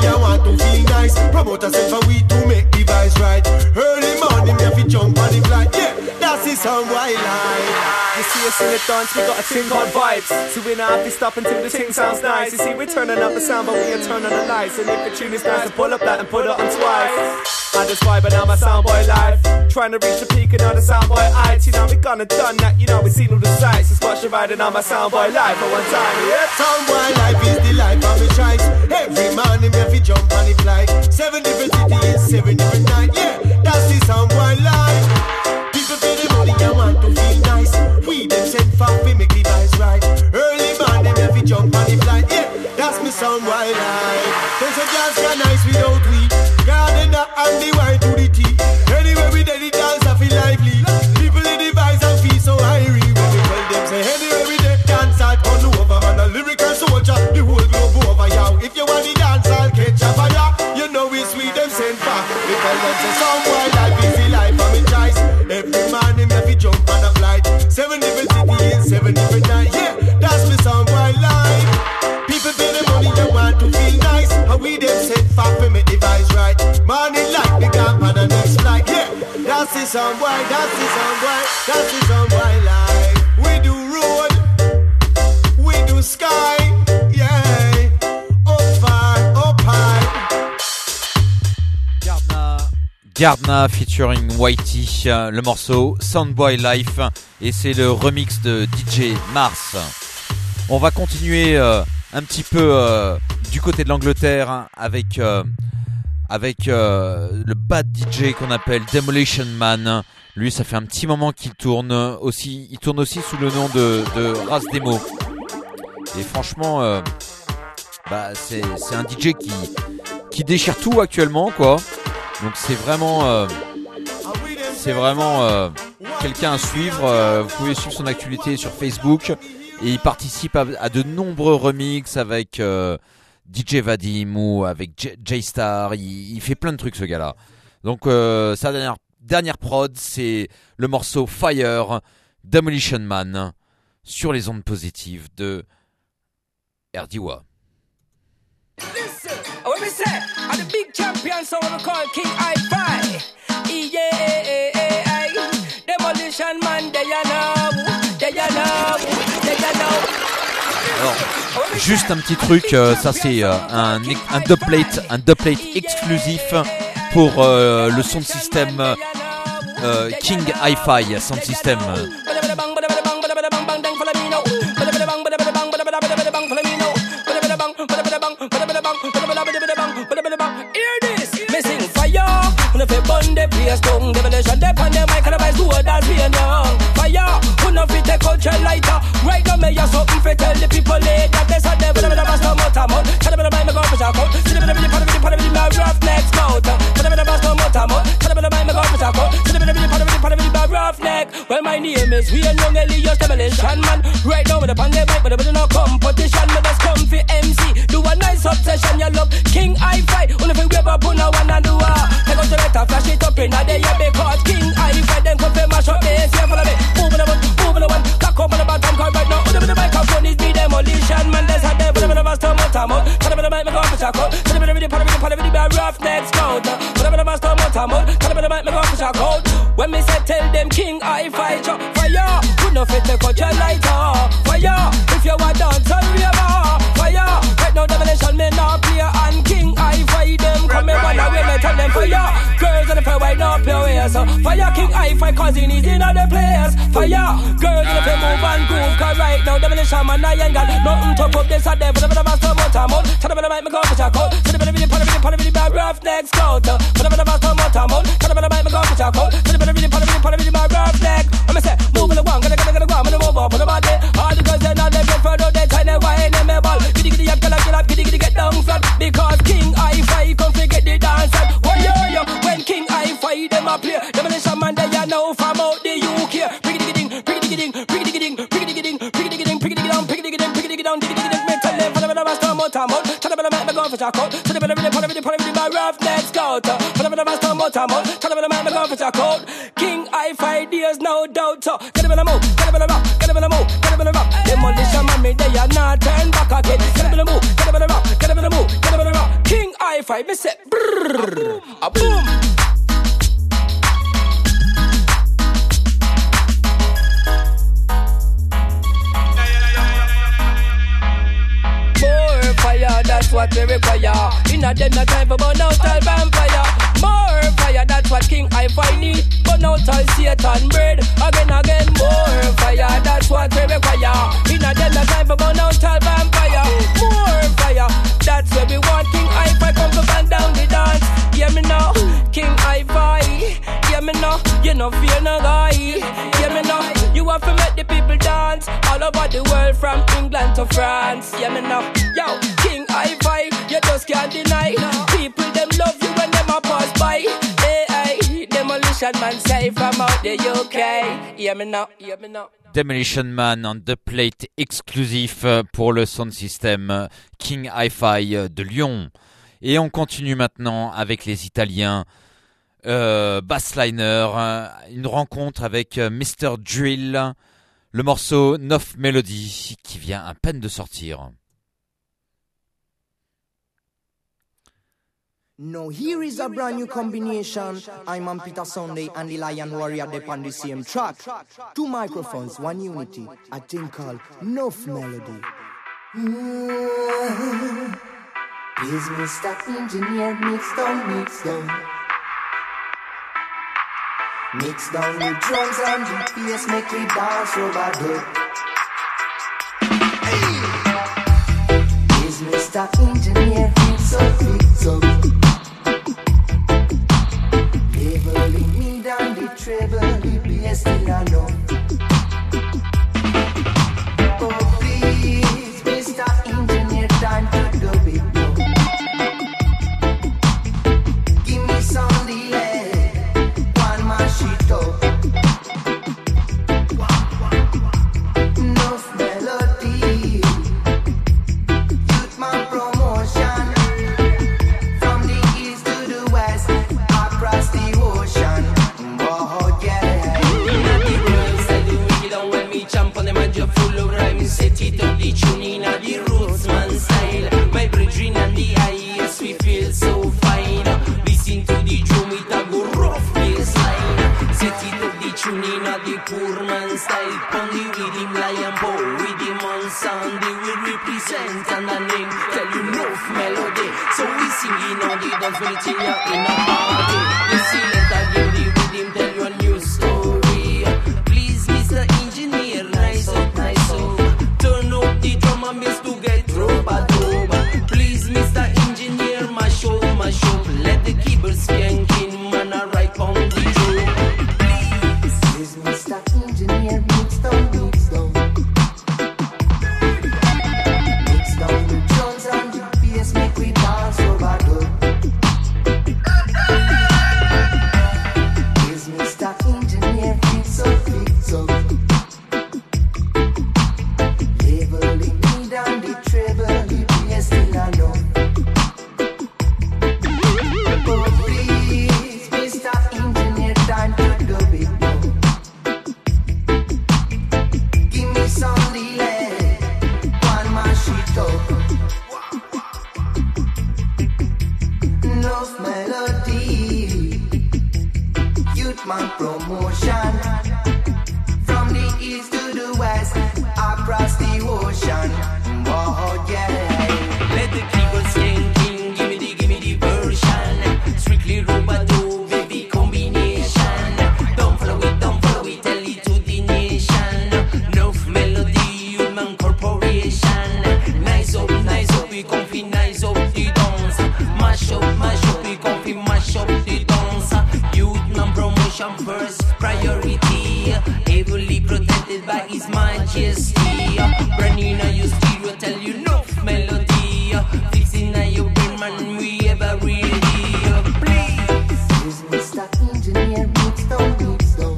want to feel nice. Promote yourself and we to make the vibes right. Early morning, me have to jump on the flight. Yeah, that's the sound why lie. You see us in the dance, we got a thing called vibes. So we don't have to stop until the thing sounds nice. You see, we're turning up the sound, but we are turning on the lights. And if the tune is nice, to pull up that and put it on twice. I just vibing on my soundboy life, trying to reach the peak and on the soundboy heights. You know, we gonna done that, you know, we seen all the sights. It's what you're riding on my soundboy life for one time, yeah. Soundboy life is the life of the tribes. Every morning, me have to jump on the flight. Seven different cities, seven different nights. Yeah, that's the soundboy life. People pay the money and want to feel nice. We them send for we make the vibes right. Early morning, me have to jump on the flight. Yeah, that's me soundboy life. There's a jazz can nice without we. Gardener and the wine to the tea. Anywhere we did the dance, I feel lively. People in the vibes and feel so irie. When we tell them say anywhere we did dance, I'll turn over. Man, a lyrical soldier, the whole globe over y'all. If you want the dance, I'll catch a fire. You know it's sweet, them send far. We tell them say someone life is the life of me choice. Every morning me have to jump on a flight. Seven different cities, seven different nights. Yeah, that's me soundboy life. People pay the money, you want to feel nice. And we them send far for me the vibes right. Morning light, we camp on the next flight. Yeah, that's the soundboy, that's the soundboy, that's the soundboy life. We do road, we do sky. Yeah, up far, up high. Gardna, Gardna featuring Whitey, le morceau Soundboy Life, et c'est le remix de D J Mars. On va continuer euh, un petit peu euh, du côté de l'Angleterre hein, avec euh, avec euh, le bad D J qu'on appelle Demolition Man. Lui, ça fait un petit moment qu'il tourne aussi. Il tourne aussi sous le nom de, de Ras Demo. Et franchement, euh, bah c'est c'est un D J qui qui déchire tout actuellement, quoi. Donc c'est vraiment euh, c'est vraiment euh, quelqu'un à suivre. Euh, vous pouvez suivre son actualité sur Facebook. Et il participe à, à de nombreux remixes avec euh, D J Vadim ou avec J- J-Star. Il, il fait plein de trucs, ce gars-là. Donc euh, sa dernière, dernière prod, c'est le morceau Fire, Demolition Man, sur les ondes positives de R D W A. Listen, what we say? I'm the big champion, so we call King Hi-Fi. E-yeah, Demolition Man, they you know, they you know, they you know. Alors, juste un petit truc, euh, ça c'est euh, un, un dubplate, un dubplate exclusif pour euh, le sound system euh, King Hi-Fi Sound System. If you burn the place down, demolition dep on the mic and the vice do it as being young. Fire, who no fit take culture lighter. Right now me have something for tell the people late that there's a devil with a master motor mouth. Tell them the mind me go for shock out. See them the video, part of the part of the my rough neck scout. Tell them the master motor mouth. Tell them the mind me go for shock out. See them the video, part of the part of the my rough neck. Well my name is Wayne Young Elias Demolition Man. Right now with the pandemic, but there no competition. Me just come for M C, do a nice obsession. You love King Hi-Fi. Only if we wave up on a one and do a. Take out the to flash it up in a day, yeah, because King Hi-Fi then come to mash up this, yeah, follow me. Move the one, move the one, cock up on the bottom card right now. Whatever the microphone is, be Demolition Man, there's a devil, whatever the master motor mode. Whatever the mic, me go for shock out. Whatever the video, part of the part of the be a rough neck scout. Whatever the master motor mode. Whatever the mic, me go for shock out. When me say tell them King Hi-Fi, chop fire. Could not fit the culture lighter. Fire, if you want dance on river. Fire, right now Demolition me not play. And King Hi-Fi, them come and run away, me tell them fire. Girls on the fair wind up your waist. Fire King Hi-Fi cousin is in other players. Fire girls on the fair move and groove. Cause right now Demolition Man I ain't got nothing to put this a devil. Whatever the master motor mode. Tell them the mic me go for check out. Tell them the video, part of the part of the bad rough neck scout. Whatever the master motor mode. Tell them the mic me go for check out. Tell them the video, part of the part of the bad rough neck. I'ma say move the one, gonna gonna gonna go, I'm gonna move up on the body. All the girls they not they get further, they kind of wine in me ball. Giddy giddy up, get up, get up, giddy giddy get down flat. Because King Hi-Fi come to get the dance. Why yo yo when King Hi-Fi them a play. Demolition Man they are now from out the U K. Priggity ding, priggity ding, priggity ding, priggity ding, priggity ding, priggity down, priggity ding, priggity down, diggity ding. Me tell them for the master motor mode. Tell them the mic me go for check out. Tell them the video, part of the part of the my rough neck scout. For the master motor mode. Tell them the mic me go for check out. King Hi-Fi there's no doubt. So get them in the move, get them in the rock, get them in the move, get them in the rock. Demolition Man me they are not turn back again. Get them in the move, get them in the rock, get them in the move, get them in the rock. King Hi-Fi hi-fi, me say brrrr, a boom. More fire, that's what we require. In a den, no time for burn out all vampire. More fire, that's what King Hi-Fi need. Burn out all Satan bread. Again, again, more fire, that's what we require. In a den, no time for burn out all vampire. More fire, that's where we want King Hi-Fi come to band down the dance. Yeah, me now, King Hi-Fi. Yeah, me now, you no fear no guy. Yeah, me now, you have to make the people dance all over the world from England to France. Yeah, me now, yo, King Hi-Fi, you just can't deny. People them love you when them a pass by. Hey, hey, Demolition Man say from out the U K. Yeah, me now, yeah, me now. Demolition Man on the plate exclusif pour le sound system King Hi-Fi de Lyon. Et on continue maintenant avec les Italiens. Euh, Bassliner, une rencontre avec mister Drill, le morceau Neuf Melody qui vient à peine de sortir. Now here is a brand new combination. I'm on Peter Sunday and the Lion Warrior they on the same track. Two microphones, one unity, a thing called Neuf Melody. Mm-hmm. Is Mister Engineer mix down, mix down. Mix down the drums and the bass, make we dance over good. Hey. Is Mister Engineer fix up, fix up. Leveling me down the treble, the bass still I know. Oh please, Mister Engineer, time to do it now. Give me some delay. Enough melody, youth man promotion. From the east to the west, across the ocean. Oh yeah. The girls say the wicked and when me champ on them and you full of rhyme. Set it up the tune in the roots man style. My brethren and the I S we feel so fine. Listen to the drum it a go rough bassline. Set it up the tune in the poor man style. On the rhythm lion bow with the man sound they will represent and the name tell you enough melody. So we singing on the dance when it's in your in a party. The selector give the rhythm tell you a new story. Please Mister Engineer, nice up, nice up. Turn up the drum and bass to get rub-a-dub. Please Mister Engineer, mash up, mash up. Let the keyboard skanking man a right on the drum. Is Mister Engineer mix down, mix down. Mix down the drums and the bass, make we dance over good. Is Mister Engineer fix up, fix up. Leveling me down the treble, the bass still I know. Oh please, Mister Engineer, time to do it now. Give me some delay, one mash it up. Enough melody, youth man promotion. From the east to the west, across the ocean. Oh yeah. Let the keyboard skanking, give me the, give me the version. Strictly rub-a-dub, baby combination. Don't follow it, don't follow it, tell it to the nation. Enough melody, human corporation. Nice up, nice up, we confie, nice up the dance. Mash up, mash up, we confie, mash up the dance. Youth man promotion first priority. Heavily protected by His Majesty. Brand new now you stereo, tell you enough melody. Fixing now your brain man, we ever ready. Please. Is Mister Engineer mix down, mix down.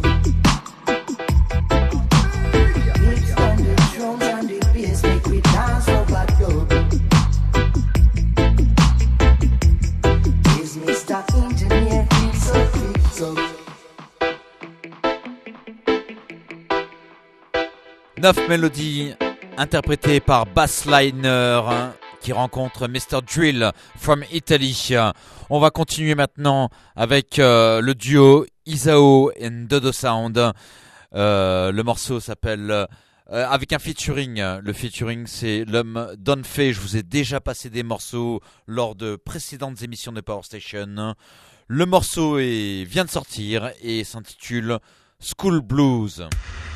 Mix down the drums and the bass, make we dance over dub. Is Mister Engineer fix up, fix up. Neuf Melody interprété par Bassliner qui rencontre mister Drill from Italy. On va continuer maintenant avec euh, le duo Isao et Dodo Sound. Euh, le morceau s'appelle euh, avec un featuring. Le featuring, c'est l'homme Don Fay. Je vous ai déjà passé des morceaux lors de précédentes émissions de Power Station. Le morceau est, vient de sortir et s'intitule School Blues.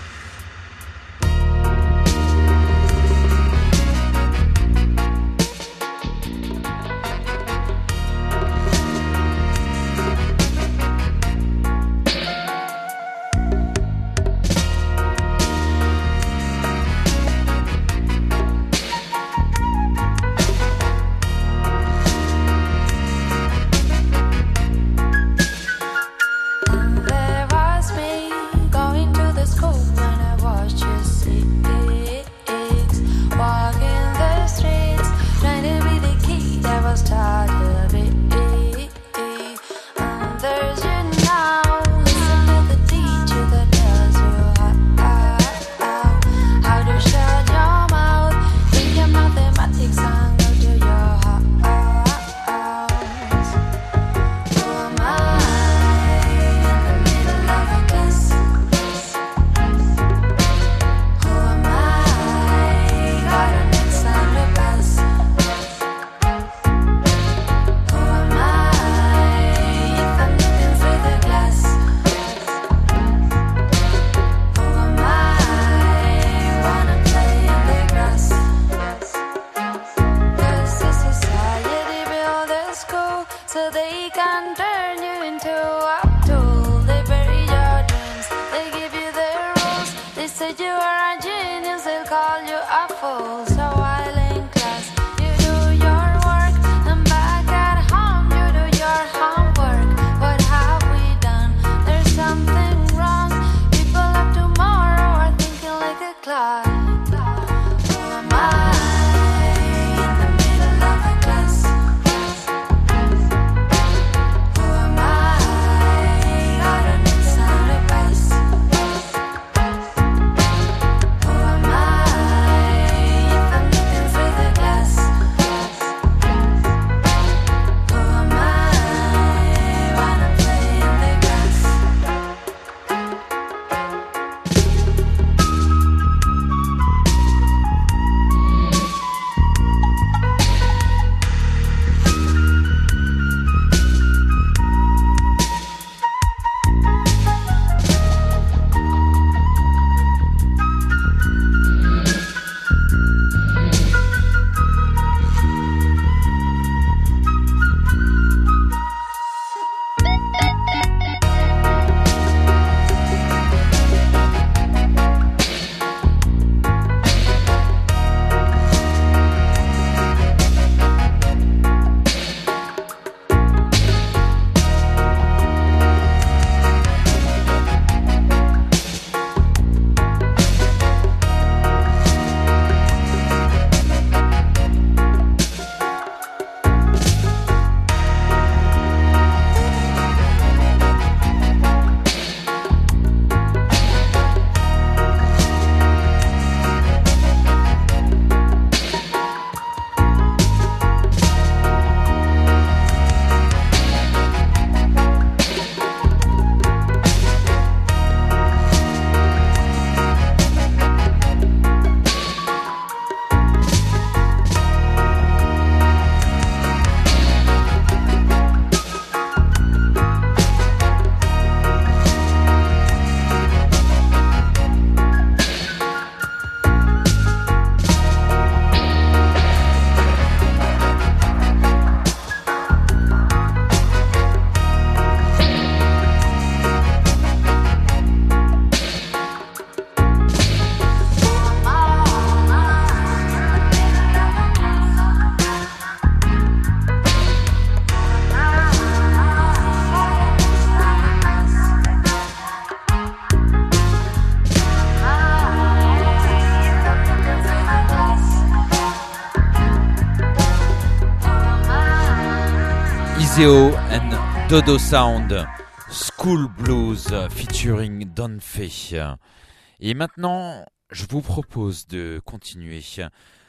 Isao and Dodo Sound, School Blues featuring Don Fay. Et maintenant, je vous propose de continuer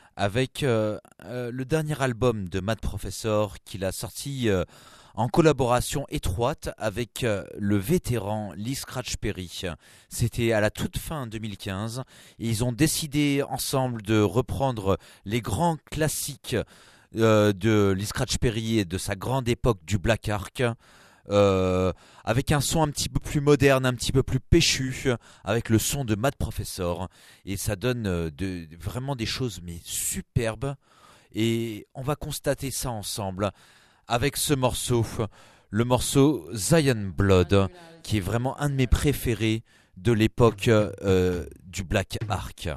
avec euh, euh, le dernier album de Mad Professor qu'il a sorti euh, en collaboration étroite avec euh, le vétéran Lee Scratch Perry. C'était à la toute fin deux mille quinze et ils ont décidé ensemble de reprendre les grands classiques euh, de Lee Scratch Perry et de sa grande époque du Black Ark. Euh, avec un son un petit peu plus moderne, un petit peu plus péchu, avec le son de Mad Professor, et ça donne euh, de, vraiment des choses mais superbes, et on va constater ça ensemble avec ce morceau, le morceau Zion Blood, qui est vraiment un de mes préférés de l'époque euh, du Black Ark.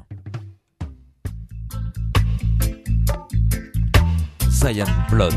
Zion Blood.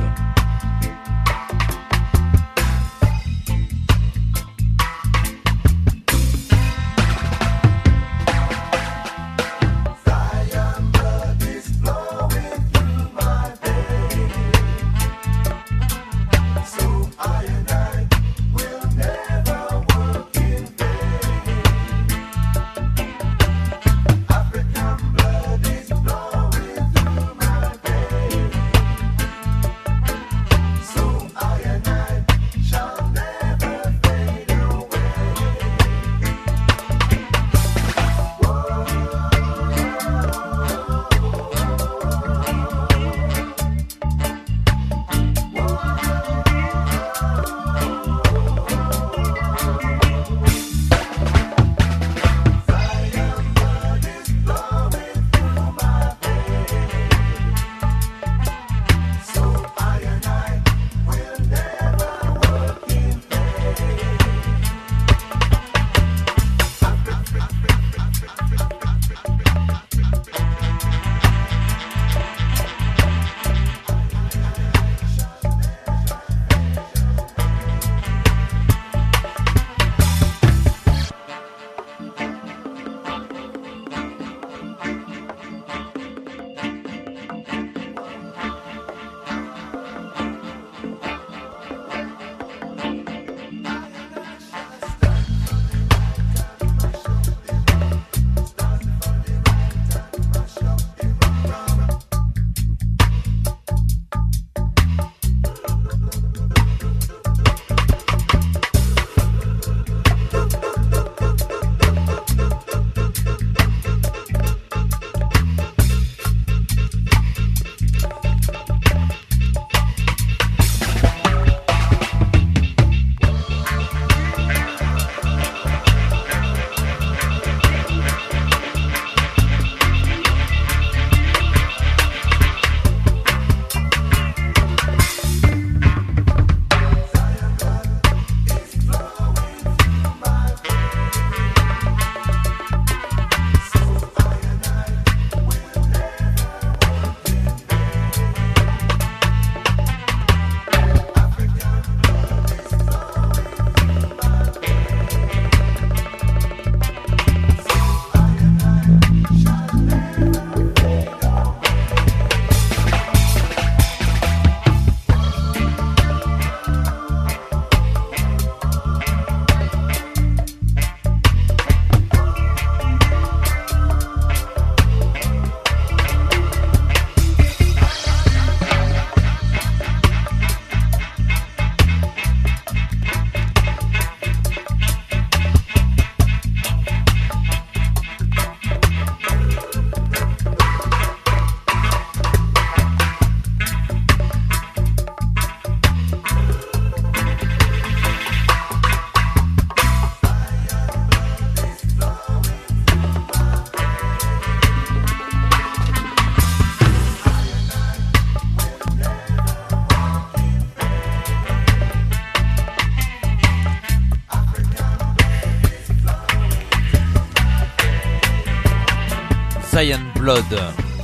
Zion Blood,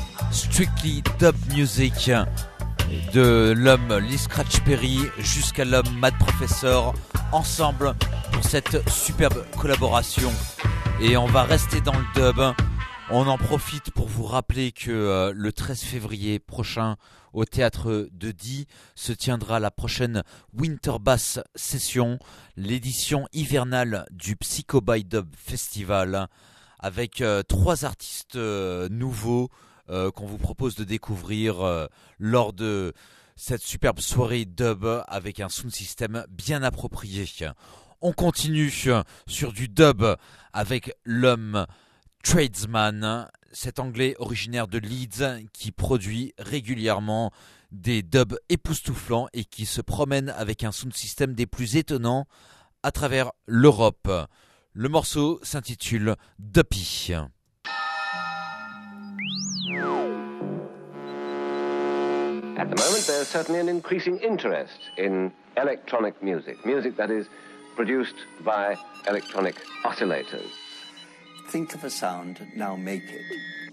strictly dub music de l'homme Lee Scratch Perry jusqu'à l'homme Mad Professor, ensemble pour cette superbe collaboration. Et on va rester dans le dub. On en profite pour vous rappeler que euh, le treize février prochain, au théâtre de Die, se tiendra la prochaine Winter Bass Session, l'édition hivernale du Psycho by Dub Festival, avec euh, trois artistes euh, nouveaux euh, qu'on vous propose de découvrir euh, lors de cette superbe soirée dub avec un sound system bien approprié. On continue sur du dub avec l'homme Tradesman, cet anglais originaire de Leeds qui produit régulièrement des dubs époustouflants et qui se promène avec un sound system des plus étonnants à travers l'Europe. Le morceau s'intitule Duppy. At the moment, there's certainly an increasing interest in electronic music, music that is produced by electronic oscillators. Think of a sound, now make it.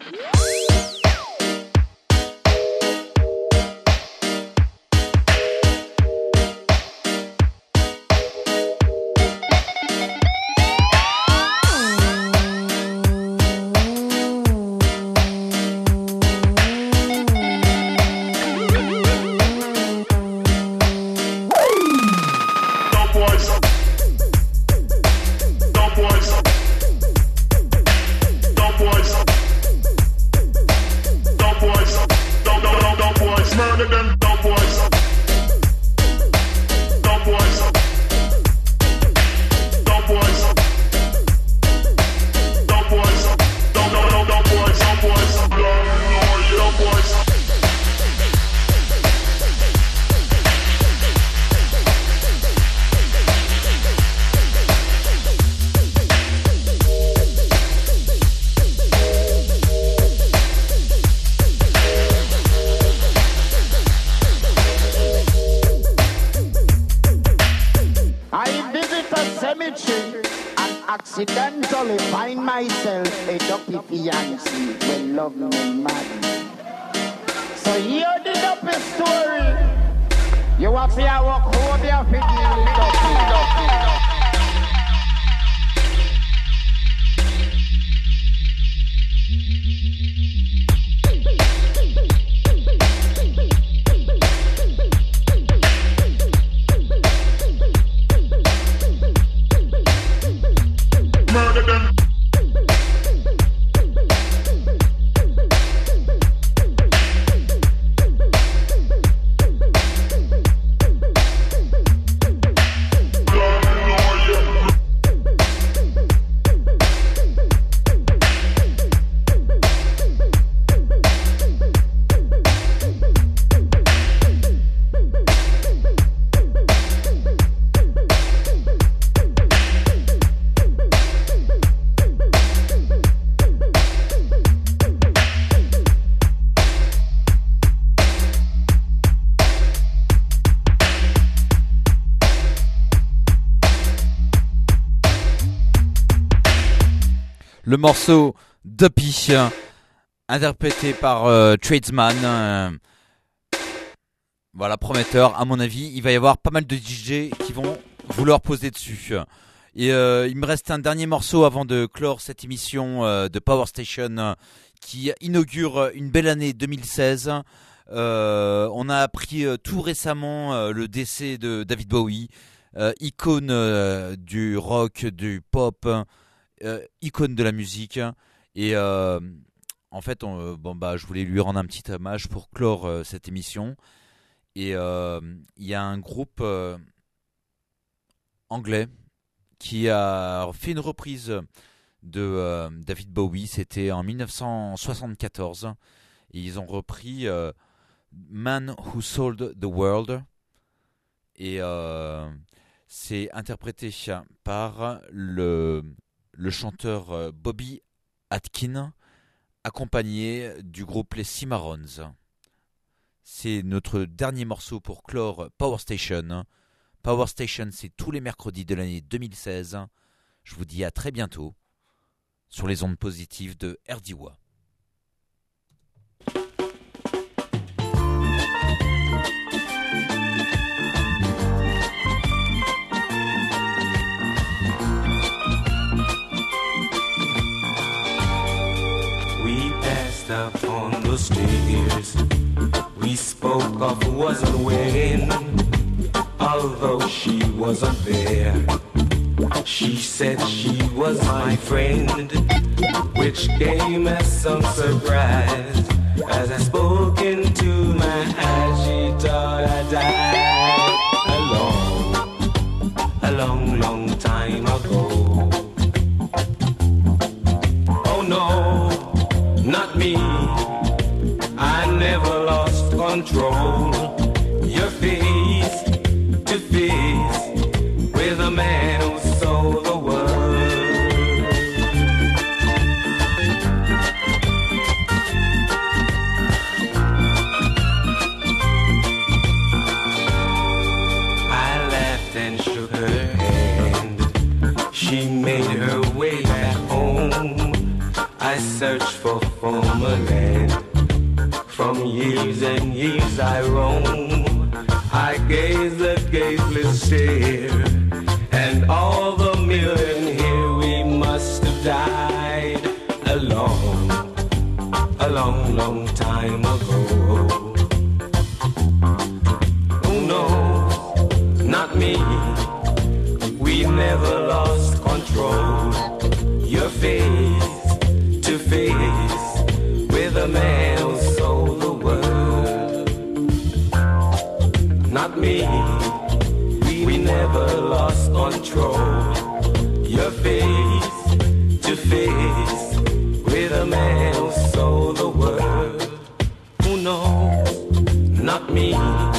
Accidentally find myself a duppy fiancé when love me mad. So hear the duppy story. You have to walk home, you have to deal with duppy, duppy. Le morceau Duppy, interprété par euh, Tradesman. Euh, voilà, prometteur. À mon avis, il va y avoir pas mal de D J qui vont vouloir poser dessus. Et euh, il me reste un dernier morceau avant de clore cette émission euh, de Power Station euh, qui inaugure une belle année deux mille seize. Euh, on a appris euh, tout récemment euh, le décès de David Bowie, euh, icône euh, du rock, du pop. Euh, icône de la musique et euh, en fait on, bon bah je voulais lui rendre un petit hommage pour clore euh, cette émission et il euh, y a un groupe euh, anglais qui a fait une reprise de euh, David Bowie. C'était en dix-neuf cent soixante-quatorze et ils ont repris euh, Man Who Sold the World et euh, c'est interprété par le le chanteur Bobby Atkin, accompagné du groupe les Cimarrones. C'est notre dernier morceau pour clore Power Station. Power Station, c'est tous les mercredis de l'année deux mille seize. Je vous dis à très bientôt sur les ondes positives de R D W A. Up on the stairs, we spoke of who wasn't winning, although she wasn't there. She said she was my friend, which came as some surprise. As I spoke into my eyes, she thought I died a long, a long, long time ago. Oh no, not me, I never lost control. Your face to face with a man who sold the world. She made her way back home. I searched for former land. From years and years I roam. I gaze at gazeless stare, and all the million here we must have died a long, a long, long time ago. Oh no, not me. We never lost control. Your face to face with a man who sold the world. Not me, we, we never lost control. Your face to face with a man who sold the world. Who knows? Not me.